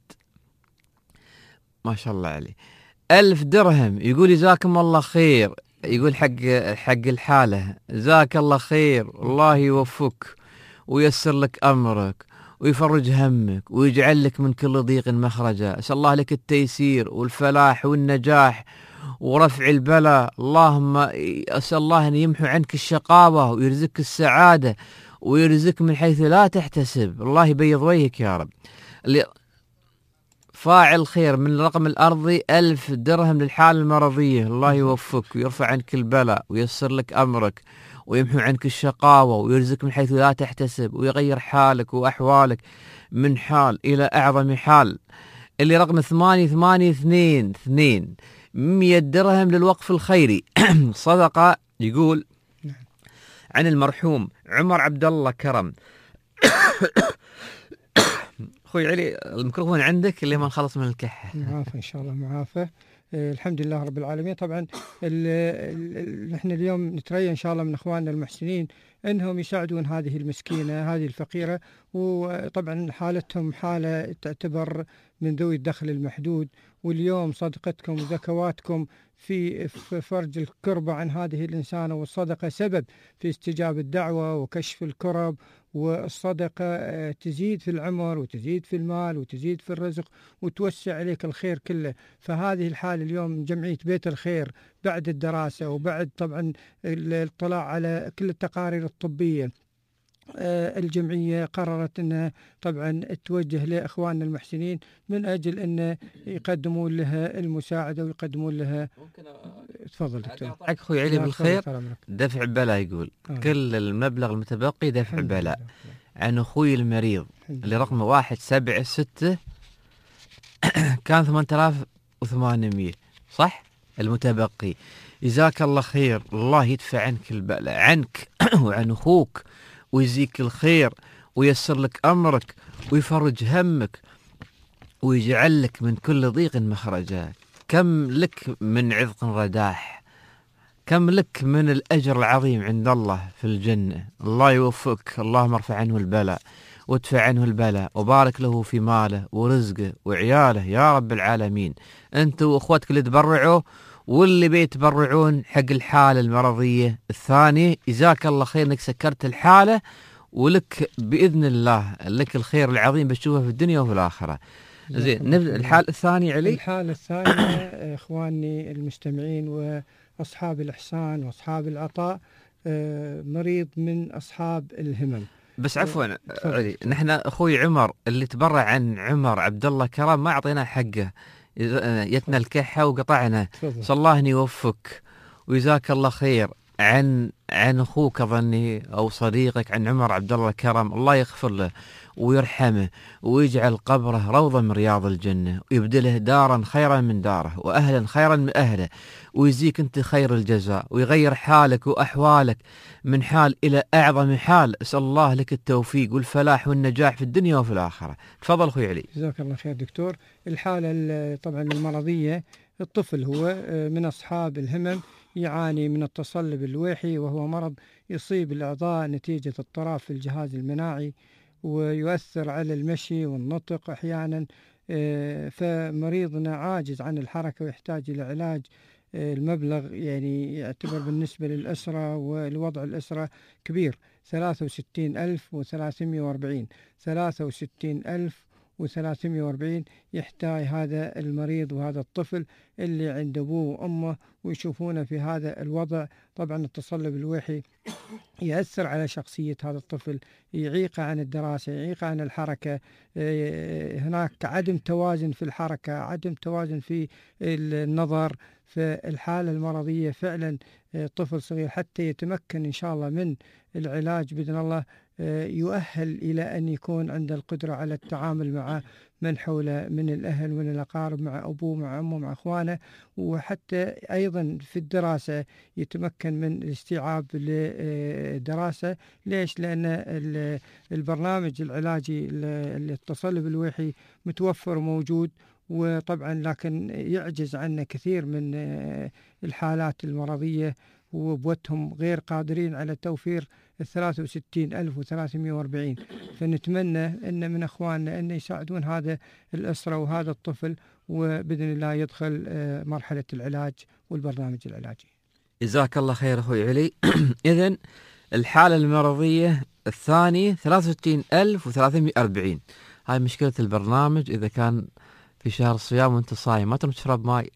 ما شاء الله عليه 1000 درهم. يقول جزاكم الله خير، يقول حق الحالة جزاك الله خير، الله يوفق ويسر لك أمرك ويفرج همك ويجعل لك من كل ضيق مخرجا. أسأل الله لك التيسير والفلاح والنجاح ورفع البلاء. اللهم أسأل الله أن يمحو عنك الشقاوة ويرزقك السعادة ويرزقك من حيث لا تحتسب. الله يبيض وجهك يا رب. اللي فاعل خير من الرقم الأرضي 1000 درهم للحالة المرضية. الله يوفقك ويرفع عنك البلاء ويسر لك أمرك ويمحو عنك الشقاوة ويرزقك من حيث لا تحتسب ويغير حالك وأحوالك من حال إلى أعظم حال. اللي رقم 8822 100 درهم للوقف الخيري صدقة. يقول عن المرحوم عمر عبد الله كرم. أخوي علي الميكروفون عندك اللي ما نخلص من الكحة. معافى إن شاء الله معافى. الحمد لله رب العالمين. طبعا نحن اليوم نتريى إن شاء الله من إخواننا المحسنين أنهم يساعدون هذه المسكينة هذه الفقيرة، وطبعا حالتهم حالة تعتبر من ذوي الدخل المحدود، واليوم صدقتكم وزكواتكم في فرج الكربة عن هذه الإنسانة، والصدقة سبب في استجابة الدعوة وكشف الكرب، والصدقة تزيد في العمر وتزيد في المال وتزيد في الرزق وتوسع عليك الخير كله. فهذه الحالة اليوم جمعية بيت الخير بعد الدراسة وبعد طبعا الاطلاع على كل التقارير الطبية، الجمعية قررت أنها طبعا توجه لإخواننا المحسنين من أجل أن يقدمون لها المساعدة ويقدمون لها. تفضل دكتور. أخوي علي بالخير. دفع بلاء يقول كل المبلغ المتبقي دفع بلاء عن أخوي المريض اللي رقمه 176 كان 8800 صح المتبقي. جزاك الله خير، الله يدفع عنك البلاء عنك وعن أخوك ويزيك الخير ويسر لك أمرك ويفرج همك ويجعل لك من كل ضيق مخرجا. كم لك من عذق رداح، كم لك من الأجر العظيم عند الله في الجنة. الله يوفقك، اللهم ارفع عنه البلاء وادفع عنه البلاء وبارك له في ماله ورزقه وعياله يا رب العالمين. أنت وأخوتك اللي تبرعوا واللي بيتبرعون حق الحالة المرضية الثانية، جزاك الله خير انك سكرت الحالة، ولك بإذن الله لك الخير العظيم بتشوفه في الدنيا وفي الآخرة. زين نبدأ الحالة الثانية علي. الحالة الثانية إخواني المستمعين وأصحاب الإحسان وأصحاب العطاء، مريض من أصحاب الهمم. بس عفوا علي، نحن أخوي عمر اللي تبرع عن عمر عبد الله كرم ما أعطينا حقه، يتنا الكحة وقطعنا. صلى الله أن يوفق وجزاك الله خير عن أخوك أظني أو صديقك عن عمر عبد الله كرم. الله يغفر له ويرحمه ويجعل قبره روضة من رياض الجنة ويبدله دارا خيرا من داره وأهلا خيرا من أهله ويزيك أنت خير الجزاء ويغير حالك وأحوالك من حال إلى أعظم حال. أسأل الله لك التوفيق والفلاح والنجاح في الدنيا وفي الآخرة. تفضل أخوي علي. جزاك الله خير دكتور. الحالة طبعا المرضية، الطفل هو من أصحاب الهمم، يعاني من التصلب الويحي وهو مرض يصيب الأعضاء نتيجة اضطراب في الجهاز المناعي ويؤثر على المشي والنطق أحيانا. فمريضنا عاجز عن الحركة ويحتاج إلى علاج. المبلغ يعني يعتبر بالنسبة للأسرة والوضع الأسرة كبير، 63,340 63,340 يحتاج هذا المريض وهذا الطفل اللي عند أبوه وأمه ويشوفونه في هذا الوضع. طبعا التصلب الوحي يأثر على شخصية هذا الطفل، يعيقه عن الدراسة، يعيقه عن الحركة، هناك عدم توازن في الحركة، عدم توازن في النظر. فالحالة المرضية فعلا طفل صغير حتى يتمكن إن شاء الله من العلاج بإذن الله يؤهل إلى أن يكون عنده القدرة على التعامل مع من حوله من الأهل ومن الأقارب، مع أبوه مع أمه مع أخوانه، وحتى أيضا في الدراسة يتمكن من الاستيعاب للدراسة. ليش؟ لأن البرنامج العلاجي للتصلب الوحي متوفر وموجود، وطبعا لكن يعجز عنه كثير من الحالات المرضية، وبوتهم غير قادرين على توفير 63,340. فنتمنى أن من أخواننا أن يساعدون هذا الأسرة وهذا الطفل، وبإذن الله يدخل مرحلة العلاج والبرنامج العلاجي. جزاك الله خير أخوي علي. إذن الحالة المرضية الثانية 63,340. هاي مشكلة البرنامج، إذا كان في شهر الصيام وانت صايم ما تروح تشرب ماي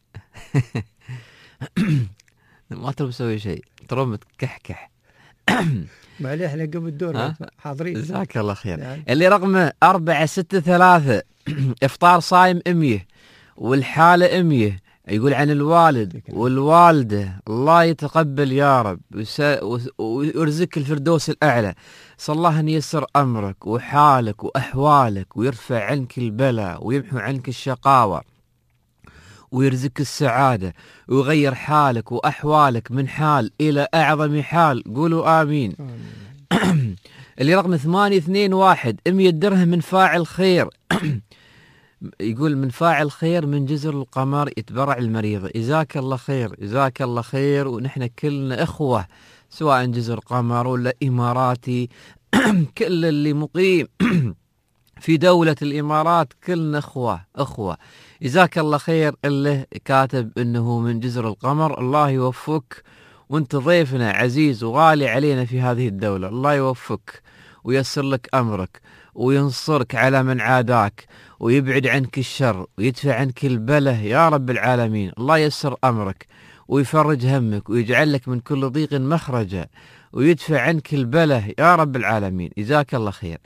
ما تروح تسوي شيء، تروح متكحكح. معليش احنا قبل الدور حاضرين. جزاك الله خير. يعني. اللي رقمه 463 افطار صايم 100 والحالة 100. يقول عن الوالد والوالدة الله يتقبل يا رب ويرزقك الفردوس الأعلى. صلى الله أن ييسر أمرك وحالك وأحوالك ويرفع عنك البلاء ويمحو عنك الشقاوة ويرزقك السعادة ويغير حالك وأحوالك من حال إلى أعظم حال. قولوا آمين. اللي رقم 821 100 درهم من فاعل خير. يقول من فاعل خير من جزر القمر يتبرع المريضة. جزاك الله خير، جزاك الله خير. ونحن كلنا إخوة، سواء جزر قمر ولا إماراتي كل اللي مقيم في دولة الإمارات كلنا أخوة. جزاك الله خير. اللي كاتب إنه من جزر القمر الله يوفقك، وانت ضيفنا عزيز وغالي علينا في هذه الدولة. الله يوفقك ويسر لك أمرك وينصرك على من عاداك ويبعد عنك الشر ويدفع عنك البله يا رب العالمين. الله يسر أمرك ويفرج همك ويجعل لك من كل ضيق مخرجا ويدفع عنك البله يا رب العالمين. جزاك الله خير.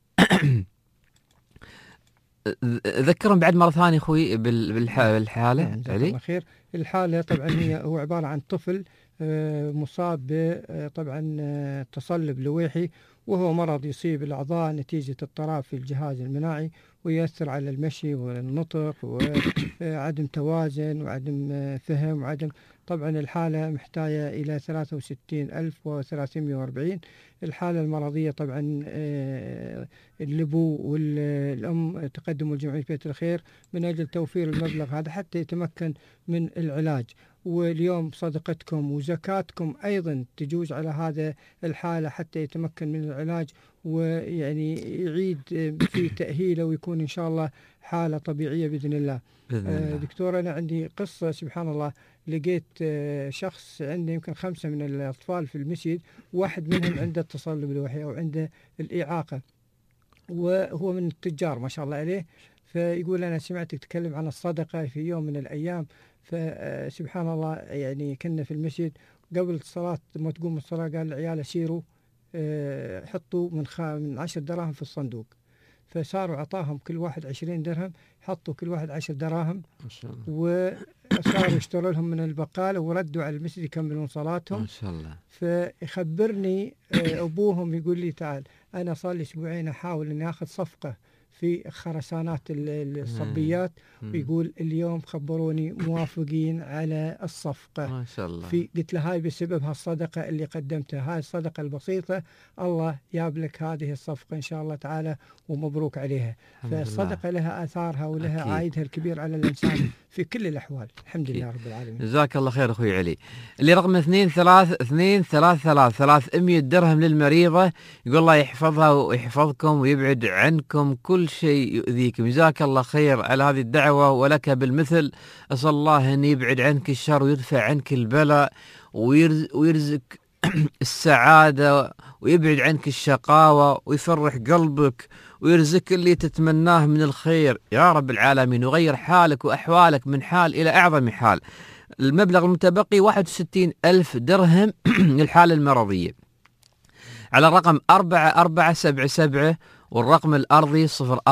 ذكرهم بعد مرة ثانية أخوي بالحالة. جزاك الله خير. الحالة طبعا هو عبارة عن طفل مصاب طبعا تصلب لويحي، وهو مرض يصيب الأعضاء نتيجة اضطراب في الجهاز المناعي ويأثر على المشي والنطق وعدم توازن وعدم فهم وعدم. طبعا الحالة محتاجة إلى 63,340. الحالة المرضية طبعا الأبو والأم تقدموا لجمعية بيت الخير من أجل توفير المبلغ هذا حتى يتمكن من العلاج. واليوم صدقتكم وزكاتكم أيضا تجوز على هذا الحالة حتى يتمكن من العلاج ويعني يعيد في تأهيله ويكون إن شاء الله حالة طبيعية بإذن الله. دكتور أنا عندي قصة سبحان الله. لقيت شخص عنده يمكن 5 من الأطفال في المسجد، واحد منهم عنده التصلب الوحي أو عنده الإعاقة، وهو من التجار ما شاء الله عليه. فيقول أنا سمعتك تتكلم عن الصدقة في يوم من الأيام. فسبحان الله يعني كنا في المسجد قبل الصلاة ما تقوم الصلاة قال العيال سيروا حطوا من 10 دراهم في الصندوق. فصاروا عطاهم كل واحد 20 درهم، حطوا كل واحد 10 دراهم ما شاء الله، وصاروا يشتروا لهم من البقالة وردوا على المسجد يكملون صلاتهم ما شاء الله. فيخبرني أبوهم يقول لي تعال أنا صار لي أسبوعين أحاول أن أخذ صفقة في خرسانات الصبيات، ويقول اليوم خبروني موافقين على الصفقة ما شاء الله. قلت له هاي بسبب هالصدقة اللي قدمتها، هاي الصدقة البسيطة الله يابلك هذه الصفقة إن شاء الله تعالى ومبروك عليها. فالصدقة لها آثارها ولها أكيد. عائدها الكبير على الإنسان في كل الأحوال. الحمد لله رب العالمين. جزاك الله خير أخوي علي. اللي رقم 233 300 درهم للمريضة. يقول الله يحفظها ويحفظكم ويبعد عنكم كل كل شيء يؤذيكم. جزاك الله خير على هذه الدعوة، ولك بالمثل. أسأل الله أن يبعد عنك الشر ويدفع عنك البلاء ويرزق السعادة ويبعد عنك الشقاوة ويفرح قلبك ويرزق اللي تتمناه من الخير يا رب العالمين، ويغير حالك وأحوالك من حال إلى أعظم حال. المبلغ المتبقي 61,000 درهم للحالة المرضية على الرقم 4477 والرقم الأرضي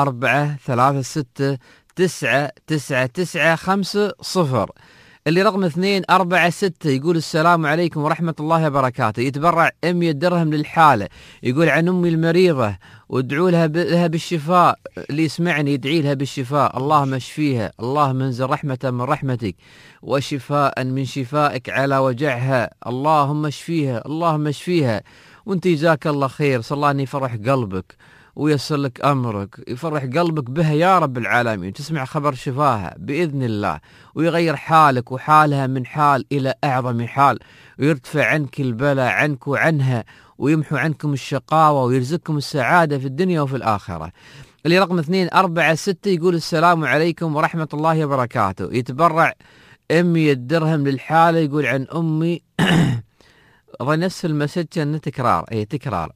0436999950. اللي رقم 246 يقول السلام عليكم ورحمة الله وبركاته، يتبرع 100 درهم للحالة. يقول عن أمي المريضة وادعوا لها بالشفاء، اللي يسمعني يدعي لها بالشفاء. اللهم اشفيها، اللهم انزل رحمة من رحمتك وشفاء من شفائك على وجعها، اللهم اشفيها اللهم اشفيها. وانت جزاك الله خير، صلى الله أن يفرح قلبك ويسر لك أمرك، يفرح قلبك بها يا رب العالمين، تسمع خبر شفاها بإذن الله، ويغير حالك وحالها من حال إلى أعظم حال، ويرتفع عنك البلاء عنك وعنها، ويمحو عنكم الشقاوة ويرزقكم السعادة في الدنيا وفي الآخرة. اللي رقم 246 يقول السلام عليكم ورحمة الله وبركاته، يتبرع 100 درهم للحالة. يقول عن أمي أظن نفس المسج أنه تكرار، أي تكرار.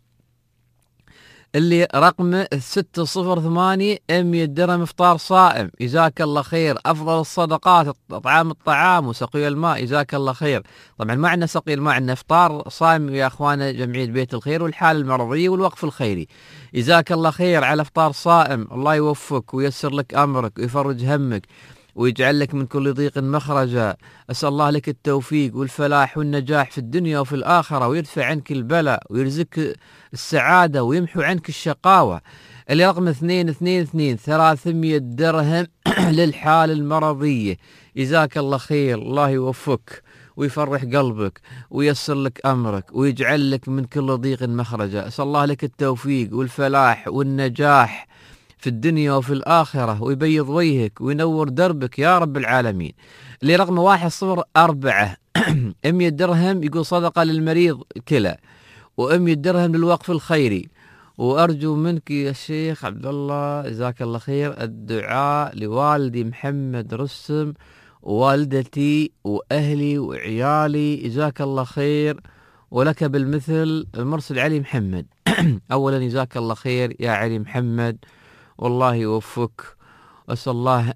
اللي رقم 608 100 درهم إفطار صائم، جزاك الله خير. أفضل الصدقات إطعام الطعام وسقي الماء، جزاك الله خير. طبعا ما عندنا سقي الماء، عندنا إفطار صائم يا أخوانا جمعية بيت الخير والحالة المرضية والوقف الخيري. جزاك الله خير على إفطار صائم، الله يوفقك ويسر لك أمرك ويفرج همك ويجعل لك من كل ضيق مخرجا. أسأل الله لك التوفيق والفلاح والنجاح في الدنيا وفي الآخرة، ويدفع عنك البلاء ويرزقك السعادة ويمحو عنك الشقاوة. اللي رقم 222 300 درهم للحالة المرضية، جزاك الله خير، الله يوفقك ويفرح قلبك ويسر لك أمرك ويجعل لك من كل ضيق مخرجا. أسأل الله لك التوفيق والفلاح والنجاح في الدنيا وفي الآخرة، ويبيض وجهك وينور دربك يا رب العالمين. اللي رقم 104 100 درهم يقول صدقة للمريض كلى، و100 درهم للوقف الخيري. وأرجو منك يا شيخ عبد الله جزاك الله خير الدعاء لوالدي محمد رسم ووالدتي وأهلي وعيالي، جزاك الله خير. ولك بالمثل المرسل علي محمد. أولا جزاك الله خير يا علي محمد، والله يوفقك، وأسأل الله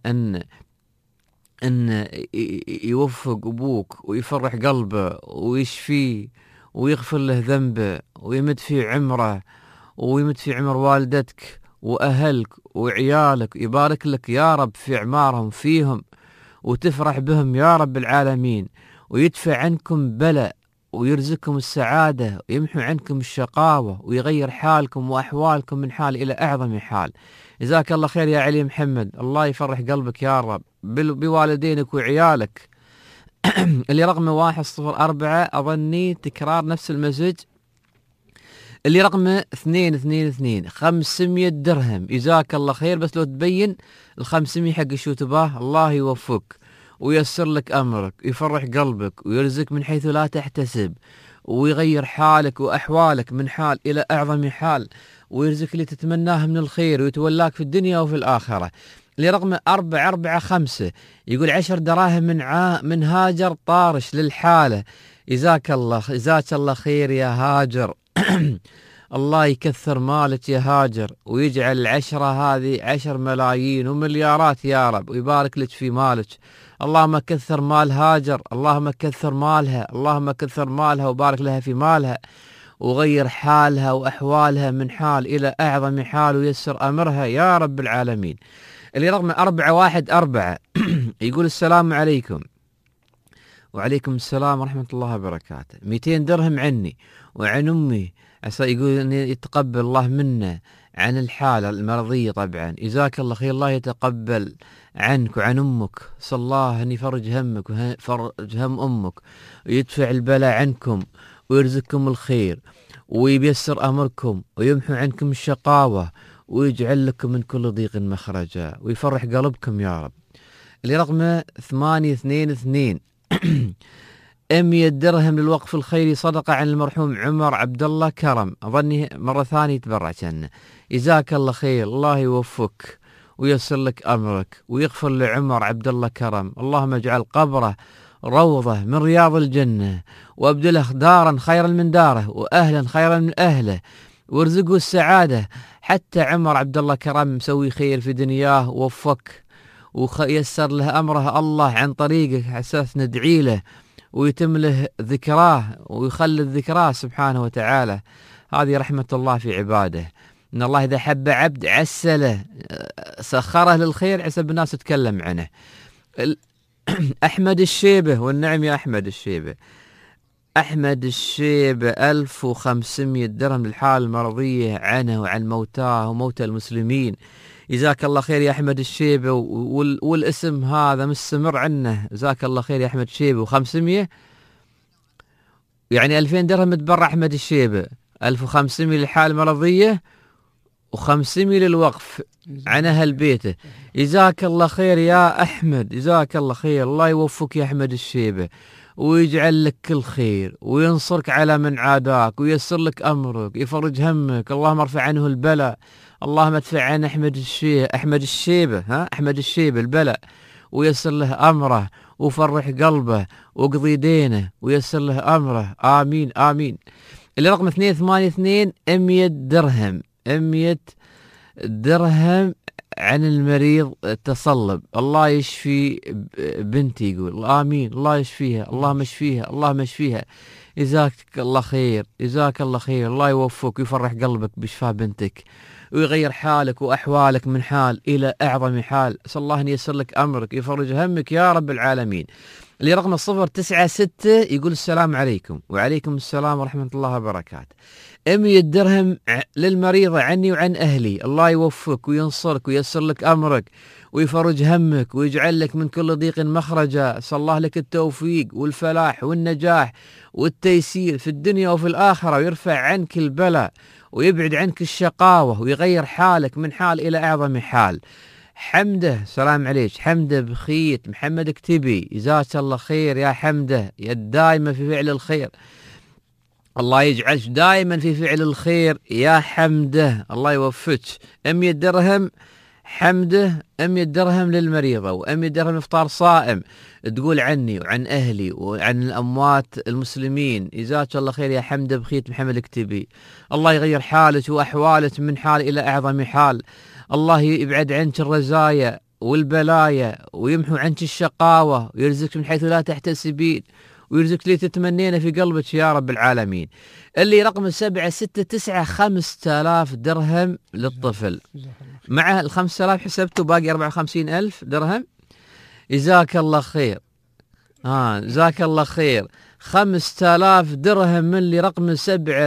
أن يوفق أبوك ويفرح قلبه ويشفيه ويغفر له ذنبه ويمد في عمره ويمد في عمر والدتك وأهلك وعيالك، يبارك لك يا رب في أعمارهم فيهم وتفرح بهم يا رب العالمين، ويدفع عنكم بلاء ويرزقكم السعادة ويمحو عنكم الشقاوة ويغير حالكم وأحوالكم من حال إلى أعظم حال. جزاك الله خير يا علي محمد، الله يفرح قلبك يا رب بوالدينك وعيالك. اللي رقم 104 أظني تكرار نفس المزج. اللي رقم 222 500 درهم، جزاك الله خير، بس لو تبين 500 حق شو تباه. الله يوفقك ويسر لك أمرك ويفرح قلبك ويرزق من حيث لا تحتسب ويغير حالك وأحوالك من حال إلى أعظم حال، ويرزق اللي تتمناه من الخير ويتولاك في الدنيا وفي الآخرة. اللي رقم 445 يقول 10 دراهم من هاجر طارش للحالة، جزاك الله خير يا هاجر. الله يكثر مالك يا هاجر ويجعل العشرة هذه 10 ملايين ومليارات يا رب، ويبارك لك في مالك. اللهم كثر مال هاجر، اللهم كثر مالها، اللهم كثر مالها وبارك لها في مالها، وغير حالها وأحوالها من حال إلى أعظم حال، ويسر أمرها يا رب العالمين. اللي رقم 414 يقول السلام عليكم. وعليكم السلام ورحمة الله وبركاته. 200 درهم عني وعن أمي، عسى يقول أن يتقبل الله منا عن الحالة المرضية. طبعا جزاك الله خير، الله يتقبل عنك وعن أمك، صلى الله أن يفرج همك ويفرج هم أمك ويدفع البلاء عنكم ويرزقكم الخير ويبيسر أمركم ويمحو عنكم الشقاوة ويجعل لكم من كل ضيق مخرجا ويفرح قلبكم يا رب. اللي رقم 822 100 درهم للوقف الخيري صدقة عن المرحوم عمر عبد الله كرم، أظني مرة ثانية يتبرع كأنه. جزاك الله خير، الله يوفقك ويسر لك أمرك ويغفر لعمر عبد الله كرم. اللهم اجعل قبره روضة من رياض الجنة، وابدله دارا خيرا من داره، وأهلا خيرا من أهله، وارزقه السعادة. حتى عمر عبد الله كرم مسوي خير في دنياه، ووفق ويسر له أمره الله عن طريقك، على أساس ندعي له ويتم له ذكراه ويخلد ذكراه سبحانه وتعالى. هذه رحمة الله في عباده، إن الله إذا حب عبد عسله سخره للخير حسب الناس تتكلم عنه. أحمد الشيبة، والنعم يا أحمد الشيبة. أحمد الشيبة 1500 درهم للحالة المرضية عنه وعن موتاه وموتى المسلمين. جزاك الله خير يا أحمد الشيبة، والاسم هذا مستمر عنه. جزاك الله خير يا أحمد الشيبة. و500 يعني 2000 درهم تبرع أحمد الشيبة، 1500 للحالة المرضية و500 للوقف عن أهل بيته. جزاك الله خير يا أحمد، جزاك الله خير. الله يوفقك يا أحمد الشيبة ويجعل لك كل خير وينصرك على من عاداك وييسر لك أمرك، يفرج همك. اللهم ارفع عنه البلاء، اللهم ادفع عن أحمد الشيبة أحمد الشيبة البلاء، ويسر له أمره وفرح قلبه وقضي دينه ويسر له أمره. آمين آمين. اللي رقم 282 100 درهم، 100 درهم عن المريض التصلب. الله يشفي بنتي، يقول آمين. الله يشفيها، اللهم اشفيها، اللهم اشفيها. جزاك الله خير، جزاك الله خير. الله يوفقك ويفرح قلبك بشفاء بنتك ويغير حالك وأحوالك من حال إلى أعظم حال. أسأل الله أن ييسر لك أمرك يفرج همك يا رب العالمين. اللي رقم 096 يقول السلام عليكم. وعليكم السلام ورحمة الله وبركاته. 100 درهم للمريضة عني وعن أهلي. الله يوفقك وينصرك وييسر لك أمرك ويفرج همك ويجعل لك من كل ضيق مخرجا. أسأل الله لك التوفيق والفلاح والنجاح والتيسير في الدنيا وفي الآخرة، ويرفع عنك البلاء ويبعد عنك الشقاوة ويغير حالك من حال إلى أعظم حال. حمده، سلام عليك. حمده بخيت محمد كتبي. جزاك الله خير يا حمده، يا دائما في فعل الخير. الله يجعلك دائما في فعل الخير يا حمده، الله يوفقك. 100 درهم حمده، 100 درهم للمريضة، و100 درهم إفطار صائم تقول عني وعن أهلي وعن الأموات المسلمين. جزاك الله خير يا حمده بخيت محمد كتبي. الله يغير حالك وأحوالك من حال إلى أعظم حال. الله يبعد عنك الرزايا والبلايا ويمحو عنك الشقاوة ويرزقك من حيث لا تحتسبين ويرزقك لي تتمنينا في قلبك يا رب العالمين. اللي رقم 769 5000 درهم للطفل، مع ال 5000 حسبته باقي 54,000 درهم. جزاك الله خير. جزاك الله خير. 5000 درهم من اللي رقم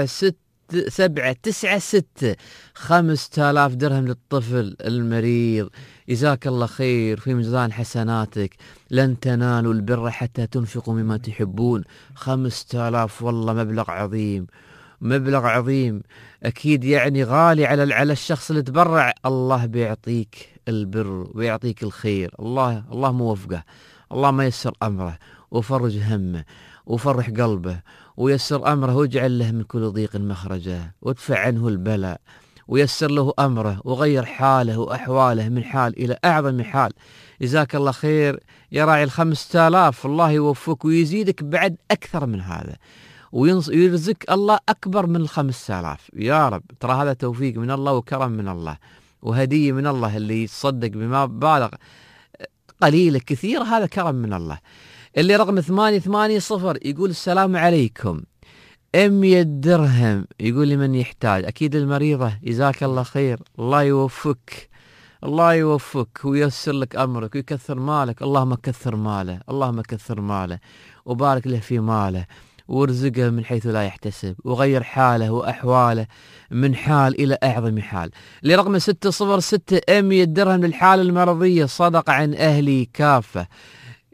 796 5000 درهم للطفل المريض. جزاك الله خير في ميزان حسناتك. لن تنالوا البر حتى تنفقوا مما تحبون. 5000 والله مبلغ عظيم، مبلغ عظيم أكيد، يعني غالي على الشخص اللي تبرع. الله بيعطيك البر ويعطيك الخير. الله موفقه، الله ما يسر أمره وفرج همه وفرح قلبه ويسر أمره واجعل له من كل ضيق مخرجه وادفع عنه البلاء ويسر له أمره وغير حاله وأحواله من حال إلى أعظم حال. جزاك الله خير يا راعي 5000. الله يوفقك ويزيدك بعد أكثر من هذا ويرزق الله أكبر من 5000 يا رب. ترى هذا توفيق من الله وكرم من الله وهدية من الله. اللي يتصدق بما بالغ قليلة كثير هذا كرم من الله. اللي رقم 880 يقول السلام عليكم. 100 درهم يقول لمن يحتاج، أكيد المريضة. جزاك الله خير. الله يوفقك، الله يوفقك وييسر لك أمرك ويكثر مالك. اللهم كثر ماله، اللهم كثر ماله وبارك له في ماله وارزقه من حيث لا يحتسب وغير حاله وأحواله من حال إلى أعظم حال. لرقم 606 100 درهم للحالة المرضية صدقة عن أهلي كافة.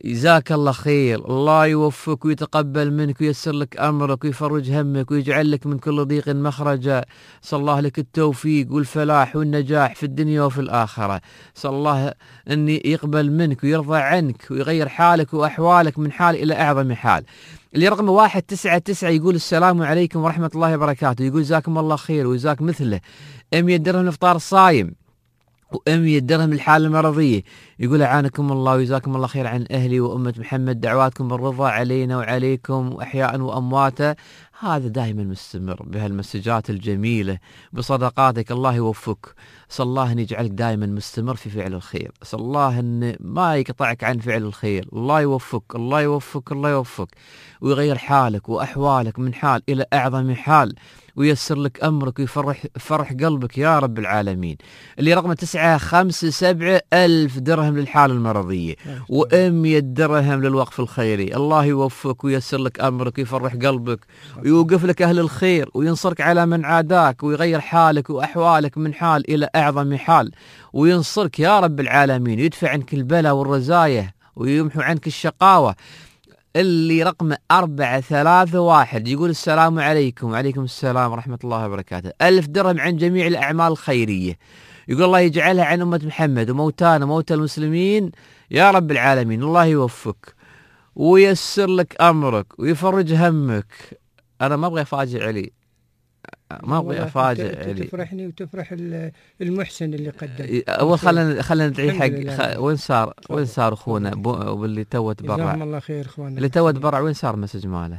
جزاك الله خير، الله يوفقك ويتقبل منك وييسر لك أمرك ويفرج همك ويجعل لك من كل ضيق مخرجا. صلى الله لك التوفيق والفلاح والنجاح في الدنيا وفي الآخرة. صلى الله أن يقبل منك ويرضى عنك ويغير حالك وأحوالك من حال إلى أعظم حال. اللي رقم 199 يقول السلام عليكم ورحمة الله وبركاته، يقول جزاكم الله خير وجزاك مثله 100 درهم لإفطار الصايم و100 درهم الحالة المرضية. يقول أعانكم الله وجزاكم الله خير عن أهلي وأمة محمد، دعواتكم بالرضا علينا وعليكم وأحياء وأمواتا. هذا دائما مستمر بهالمسجات الجميلة بصدقاتك، الله يوفقك. أسأل الله أن يجعلك دائما مستمر في فعل الخير، أسأل الله أن ما يقطعك عن فعل الخير. الله يوفقك، الله يوفقك، الله يوفقك ويغير حالك وأحوالك من حال إلى أعظم حال وييسر لك أمرك ويفرح قلبك يا رب العالمين. اللي رقم 957 1000 درهم للحالة المرضية و100 درهم للوقف الخيري. الله يوفقك وييسر لك أمرك ويفرح قلبك ويوقف لك أهل الخير وينصرك على من عاداك ويغير حالك وأحوالك من حال إلى أعظم حال وينصرك يا رب العالمين ويدفع عنك البلاء والرزايا ويمحو عنك الشقاوة. اللي رقم 431 يقول السلام عليكم. وعليكم السلام ورحمة الله وبركاته. 1000 درهم عن جميع الأعمال الخيرية. يقول الله يجعلها عن أمة محمد وموتانا موتى المسلمين يا رب العالمين. الله يوفقك وييسر لك أمرك ويفرج همك. أنا ما أبغى أفاجئ علي، ما أبغى أفاجئ علي. تفرحني وتفرح المحسن اللي قدم. أول خلنا ندعي حق وين صار أخونا واللي تو تبرع. جزاهم الله خير أخوانا. اللي تو تبرع وين صار المسج ماله؟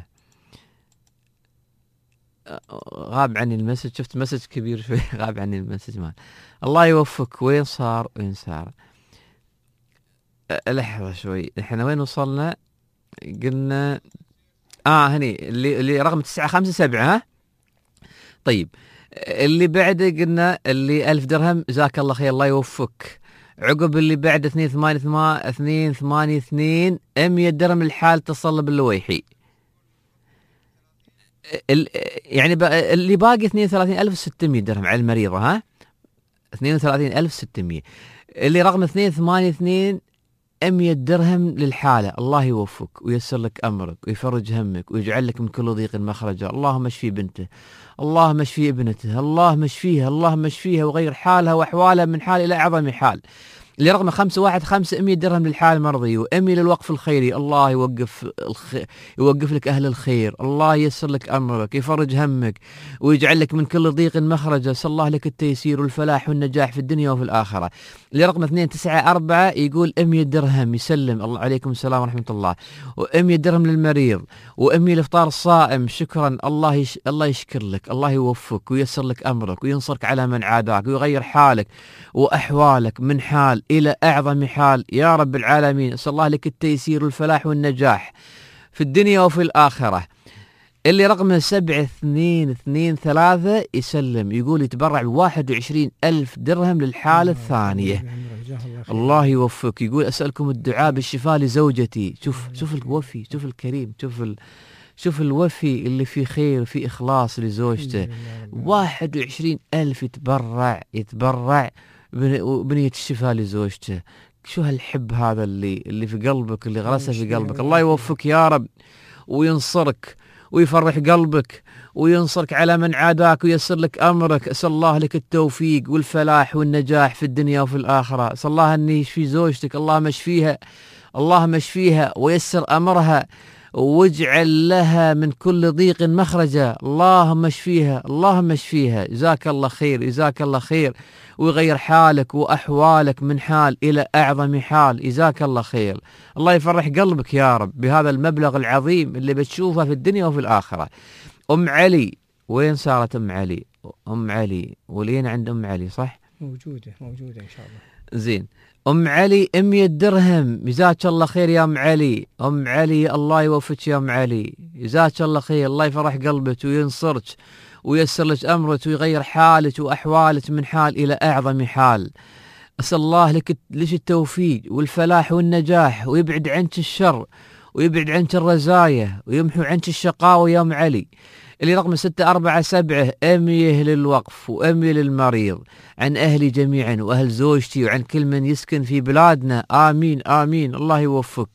غاب عني المسج، شفت مسج كبير شوي غاب عني المسج ماله. الله يوفقك. وين صار؟ لحظة شوي، احنا وين وصلنا؟ قلنا هني اللي رقم 957. ها طيب اللي بعده قلنا اللي 1000 درهم جزاك الله خير، الله يوفقك. عقب اللي بعده 282 100 درهم الحال تصل باللويحي. يعني اللي باقي 32600 درهم على المريضة. ها 32600. اللي رقم 282 100 درهم للحالة. الله يوفقك وييسر لك أمرك ويفرج همك ويجعل لك من كل ضيق مخرجا. اللهم اشفي بنته، اللهم اشفي ابنته، اللهم اشفيها، اللهم اشفيها وغير حالها وأحوالها من حال إلى أعظم حال. اللي رقم 515 100 درهم للحالة المرضية و100 للوقف الخيري. الله يوقف لك أهل الخير، الله ييسر لك أمرك يفرج همك ويجعل لك من كل ضيق مخرجا. صلى الله لك التيسير والفلاح والنجاح في الدنيا وفي الآخرة. اللي رقم 294 يقول 100 درهم يسلم. الله عليكم السلام ورحمة الله. و100 درهم للمريض و100 لإفطار الصائم. شكرا، الله يشكر لك، الله يوفقك وييسر لك أمرك وينصرك على من عاداك ويغير حالك وأحوالك من حال إلى أعظم حال يا رب العالمين. أسأل الله لك التيسير والفلاح والنجاح في الدنيا وفي الآخرة. اللي رقمه 7223 يسلم، يقول يتبرع ب21 ألف درهم للحالة الثانية. الله يوفقك. يقول أسألكم الدعاء بالشفاء لزوجتي. شوف الوفي، شوف الكريم، شوف الوفي اللي في خير وفي إخلاص لزوجته. 21 ألف يتبرع بنية الشفاء لزوجته. شو هالحب هذا اللي في قلبك، اللي غرسه في قلبك. الله يوفقك يا رب وينصرك ويفرح قلبك وينصرك على من عاداك وييسر لك أمرك. أسأل الله لك التوفيق والفلاح والنجاح في الدنيا وفي الآخرة. أسأل الله أن يشفي زوجتك. اللهم اشفيها ويسر أمرها واجعل لها من كل ضيق مخرجا. اللهم اشفيها. جزاك الله خير ويغير حالك وأحوالك من حال إلى أعظم حال. جزاك الله خير. الله يفرح قلبك يا رب بهذا المبلغ العظيم اللي بتشوفه في الدنيا وفي الآخرة. أم علي وين صارت؟ أم علي ولين عند أم علي صح؟ موجودة إن شاء الله. زين، أم علي 100 درهم. جزاك الله خير يا أم علي. أم علي الله يوفقك يا أم علي، جزاك الله خير. الله يفرح قلبك وينصرك وييسر لك أمرك ويغير حالك وأحوالك من حال إلى أعظم حال. أسأل الله لك التوفيق والفلاح والنجاح ويبعد عنك الشر ويبعد عنك الرزايا ويمحو عنك الشقاوة يا أم علي. اللي رقم 647 100 للوقف و100 للمريض عن أهلي جميعا وأهل زوجتي وعن كل من يسكن في بلادنا. آمين. الله يوفقك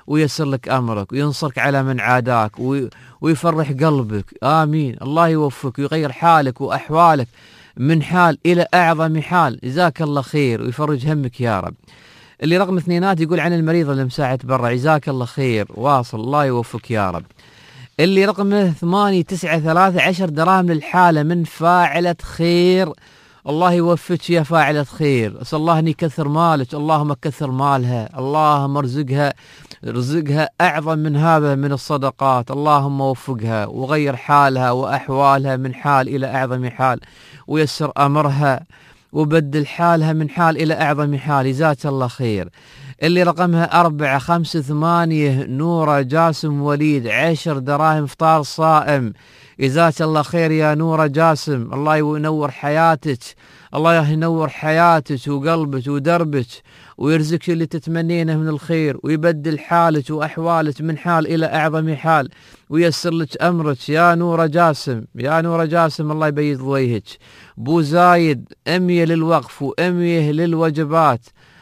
وييسر لك أمرك وينصرك على من عاداك ويفرح قلبك. آمين. الله يوفقك ويغير حالك وأحوالك من حال إلى أعظم حال. جزاك الله خير ويفرج همك يا رب. اللي رقم 2 يقول عن المريض اللي مساعد برا، جزاك الله خير واصل، الله يوفقك يا رب. اللي رقم 893 10 دراهم للحالة من فاعلة خير. الله يوفقك يا فاعلة خير، أسأل الله أن يكثر مالك، اللهم كثر مالها، اللهم رزقها أعظم من هذا من الصدقات، اللهم وفقها وغير حالها وأحوالها من حال إلى أعظم حال، ويسر أمرها وبدل حالها من حال إلى أعظم حال. جزاك الله خير. اللي رقمها 458 نورة جاسم وليد 10 دراهم إفطار صائم. جزاك الله خير يا نورة جاسم، الله ينور حياتك، الله ينور حياتك وقلبك ودربك ويرزقك اللي تتمنينه من الخير ويبدل حالك وأحوالك من حال إلى أعظم حال ويسر لك أمرك يا نورة جاسم. يا نورة جاسم الله يبيض وجهك. بو زايد 100 للوقف و100 للوجبات،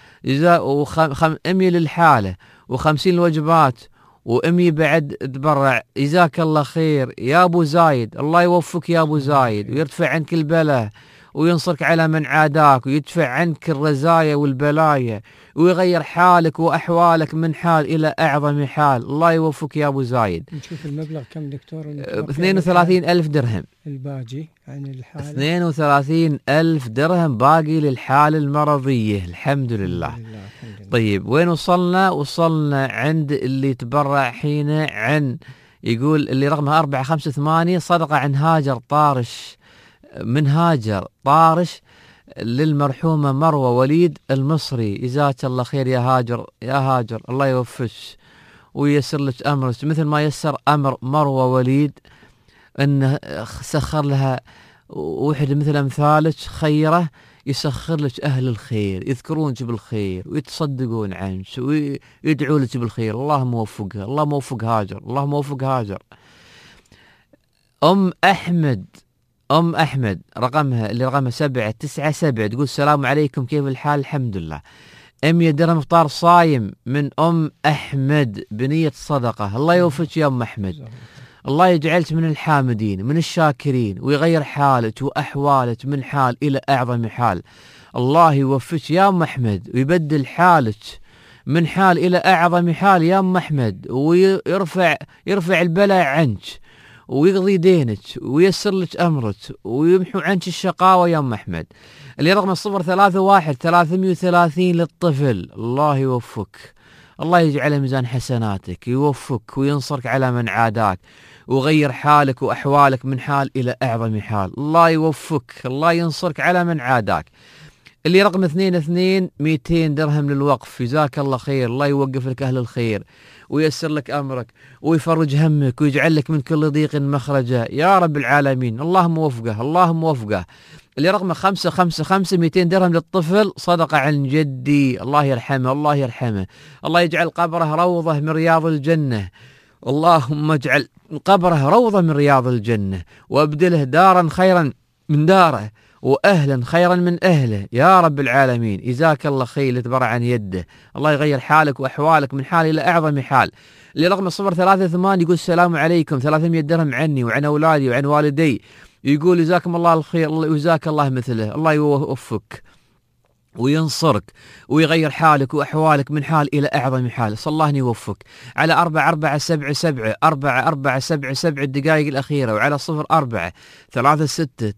100 للحالة و50 الوجبات و100 بعد تبرع. جزاك الله خير يا ابو زايد، الله يوفقك يا ابو زايد ويرفع عنك البلاء وينصرك على من عاداك ويدفع عنك الرزايا والبلايا ويغير حالك وأحوالك من حال إلى أعظم حال. الله يوفقك يا أبو زايد. نشوف المبلغ كم دكتور؟ 32,000 درهم. الباقي عن الحالة 32,000 درهم باقي للحالة المرضية. الحمد لله. طيب وين وصلنا؟ وصلنا عند اللي تبرع حين عن، يقول اللي رقمها 458 صدقة عن هاجر طارش، من هاجر طارش للمرحومة مروة وليد المصري. جزاك الله خير يا هاجر، يا هاجر الله يوفقك وييسر لك أمرك مثل ما يسر أمر مروة وليد أنه سخر لها واحد مثل أمثالك خيره، يسخر لك أهل الخير يذكرونك بالخير ويتصدقون عنك ويدعوا لك بالخير. الله موفقها، الله موفق هاجر، الله موفق هاجر. أم أحمد رقمها اللي رقمها 797 تقول السلام عليكم كيف الحال؟ الحمد لله. 100 درهم إفطار صايم من أم أحمد بنية صدقة. الله يوفقك يا أم أحمد، الله يجعلك من الحامدين من الشاكرين ويغير حالك وأحوالك من حال إلى أعظم حال. الله يوفقك يا أم أحمد ويبدل حالك من حال إلى أعظم حال يا أم أحمد، ويرفع البلاء عنك ويقضي دينك وييسر لك أمرك ويمحو عنك الشقاوة يا أم أحمد. اللي رقم 031 330 للطفل. الله يوفقك، الله يجعله ميزان حسناتك، يوفقك وينصرك على من عاداك وغير حالك وأحوالك من حال إلى أعظم حال. الله يوفقك، الله ينصرك على من عاداك. اللي رقم 22 200 درهم للوقف. جزاك الله خير، الله يوقف لك أهل الخير ويسر لك أمرك ويفرج همك ويجعل لك من كل ضيق مخرجا يا رب العالمين. اللهم وفقه، اللهم وفقه. اللي رقم 555 200 درهم للطفل صدقة عن جدي، الله يرحمه، الله يرحمه، الله يجعل قبره روضة من رياض الجنة. اللهم اجعل قبره روضة من رياض الجنة وابدله دارا خيرا من داره وأهلا خيرا من أهله يا رب العالمين. جزاك الله خير لتبرع عن يده، الله يغير حالك وأحوالك من حال إلى أعظم حال. اللي رقم 038 يقول السلام عليكم 300 درهم عني وعن أولادي وعن والدي. يقول جزاكم الله الخير، الله وجزاك الله مثله، الله يوفقك وينصرك ويغير حالك وأحوالك من حال إلى أعظم حال. صلى الله أن يوفقك. على 4477 4477 الدقائق الأخيرة، وعلى 04 36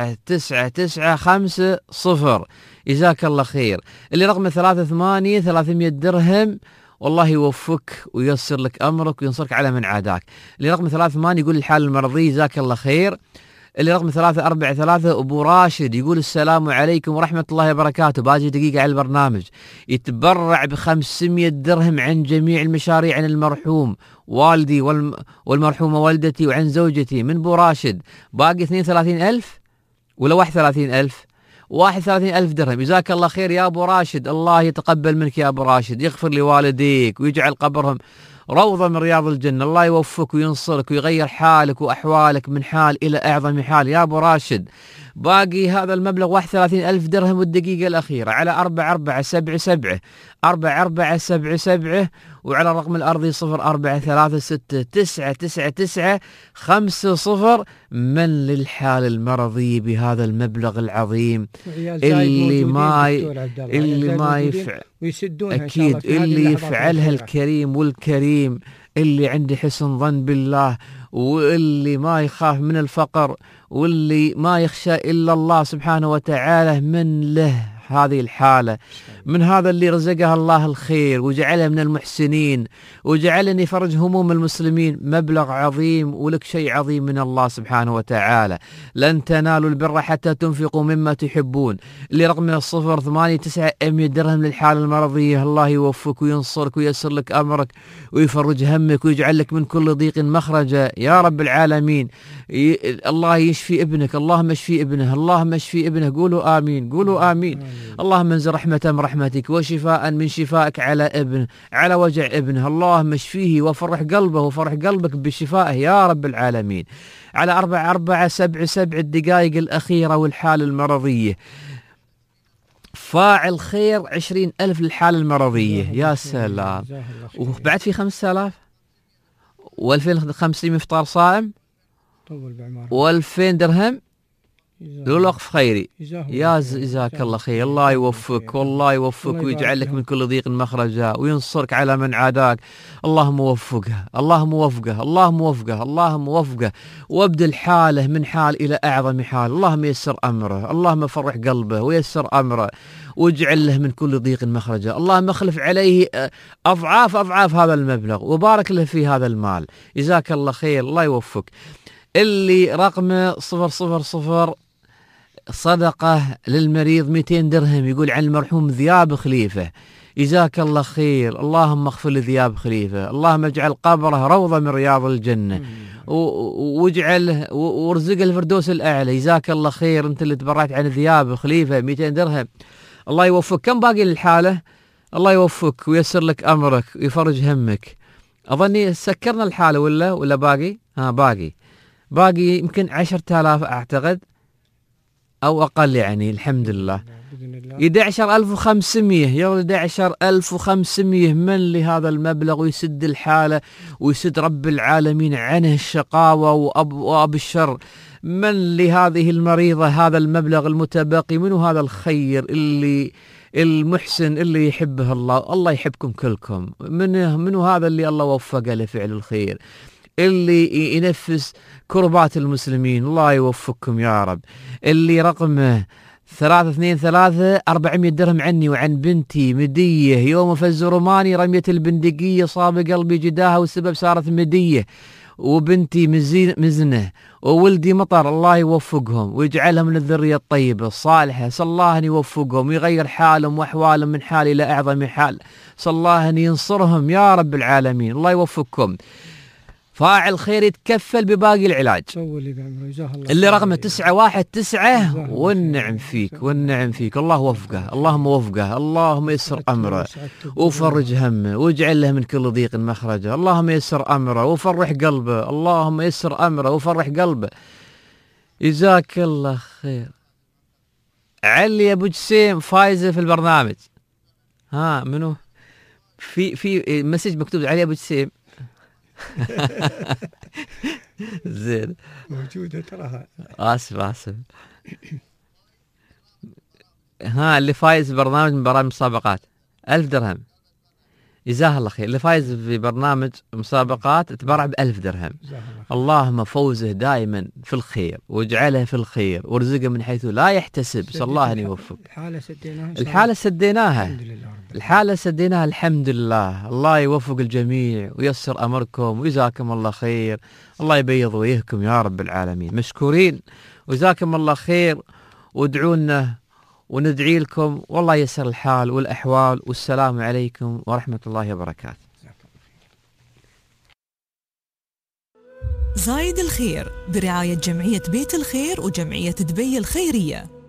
999 50. جزاك الله خير. اللي رقم 38 300 درهم، والله يوفقك وييسر لك أمرك وينصرك على من عاداك. اللي رقم 38 يقول الحالة المرضية جزاك الله خير. اللي رقم 343 أبو راشد يقول السلام عليكم ورحمة الله وبركاته، باجي دقيقة على البرنامج. يتبرع ب500 درهم عن جميع المشاريع عن المرحوم والدي والمرحومة والدتي وعن زوجتي من أبو راشد. باقي 32,000 ولا 31,000؟ 31,000 درهم. جزاك الله خير يا أبو راشد، الله يتقبل منك يا أبو راشد، يغفر لوالديك ويجعل قبرهم روضة من رياض الجنة. الله يوفقك وينصرك ويغير حالك وأحوالك من حال إلى أعظم حال يا أبو راشد. باقي هذا المبلغ 31,000 درهم والدقيقة الأخيرة على 4477 4477 وعلى الرقم الأرضي 0436999950 من للحالة المرضية بهذا المبلغ العظيم اللي ما يفعل أكيد اللي يفعلها الكريم والكريم اللي عنده حسن ظن بالله واللي ما يخاف من الفقر واللي ما يخشى إلا الله سبحانه وتعالى من له هذه الحالة، من هذا اللي رزقها الله الخير وجعله من المحسنين وجعلني يفرج هموم المسلمين. مبلغ عظيم ولك شيء عظيم من الله سبحانه وتعالى. لن تنالوا البر حتى تنفقوا مما تحبون، اللي رقمه 089 درهم للحالة المرضية. الله يوفقك وينصرك وييسر لك أمرك ويفرج همك ويجعل لك من كل ضيق مخرجا يا رب العالمين. الله يشفي ابنك، اللهم اشفي ابنه، اللهم اشفي ابنه. قولوا آمين، قولوا آمين. اللهم انزل رحمة من رحمتك وشفاء من شفائك على ابن، على وجع ابنه. اللهم اشفيه وفرح قلبه وفرح قلبك بشفائه يا رب العالمين. على 4477 الدقائق الأخيرة والحالة المرضية. فاعل خير 20,000 للحالة المرضية. يا سلام. وبعد في 5000 و2500 إفطار صائم و2000 درهم للوقف خيري. يا جزاك الله خير. الله يوفقك والله يوفقك ويجعل لك من كل ضيق مخرجا وينصرك على من عاداك. اللهم وفقه، اللهم وفقه، اللهم وفقه، اللهم وفقه وابدل حاله من حال إلى أعظم حال. اللهم يسر أمره، اللهم فرح قلبه ويسر أمره واجعل له من كل ضيق مخرجا. اللهم اخلف عليه أضعاف هذا المبلغ وبارك له في هذا المال. جزاك الله خير. الله يوفقك. اللي رقمه 000 صدقة للمريض 200 درهم يقول عن المرحوم ذياب خليفة. جزاك الله خير. اللهم اغفر لذياب خليفة، اللهم اجعل قبره روضة من رياض الجنة واجعل وارزق الفردوس الأعلى. جزاك الله خير. انت اللي تبرعت عن ذياب خليفة 200 درهم. الله يوفق. كم باقي للحالة؟ الله يوفقك ويسر لك أمرك ويفرج همك. أظني سكرنا الحالة ولا باقي؟ باقي يمكن 10,000 أعتقد أو أقل يعني. الحمد لله. 11,500 يلا 11,500 من لهذا المبلغ ويسد الحالة ويسد رب العالمين عنه الشقاوة وأب الشر. من لهذه المريضة هذا المبلغ المتبقي منه هذا الخير اللي المحسن اللي يحبه الله. الله يحبكم كلكم. منه هذا اللي الله وفقه لفعل الخير اللي ينفس كربات المسلمين. الله يوفقكم يا رب. اللي رقمه 323 400 درهم عني وعن بنتي مدية يوم فز روماني رمية البندقية صاب قلبي جداها والسبب صارت مدية وبنتي مزنة وولدي مطر. الله يوفقهم ويجعلهم من الذرية الطيبة الصالحة. صلى الله أن يوفقهم ويغير حالهم وأحوالهم من حال إلى أعظم حال. صلى الله أن ينصرهم يا رب العالمين. الله يوفقكم. فاعل خير يتكفل بباقي العلاج. اللي رقمه 919 والنعم فيك والنعم فيك. الله وفقه، اللهم وفقه، اللهم يسر أمره وفرج همه واجعل له من كل ضيق مخرجه. اللهم يسر أمره وفرح قلبه، اللهم يسر أمره وفرح قلبه. جزاك الله خير. علي أبو جسيم فايزة في البرنامج. ها منو؟ في مسج مكتوب علي أبو جسيم. زين موجودة تراها. آسف. ها اللي فايز برنامج من برامج مسابقات 1000 درهم. جزاه الله خير. اللي فايز في برنامج مسابقات تبرع ب1000 درهم. اللهم فوزه دائما في الخير واجعله في الخير وارزقه من حيث لا يحتسب. صلى الله أن يوفق. الحالة سديناها. الحالة سديناها الحمد لله. الله يوفق الجميع ويسر أمركم وجزاكم الله خير. الله يبيض وجهكم يا رب العالمين. مشكورين وجزاكم الله خير وادعونا وندعي لكم والله يسر الحال والأحوال. والسلام عليكم ورحمة الله وبركاته. زايد الخير برعاية جمعية بيت الخير وجمعية دبي الخيرية.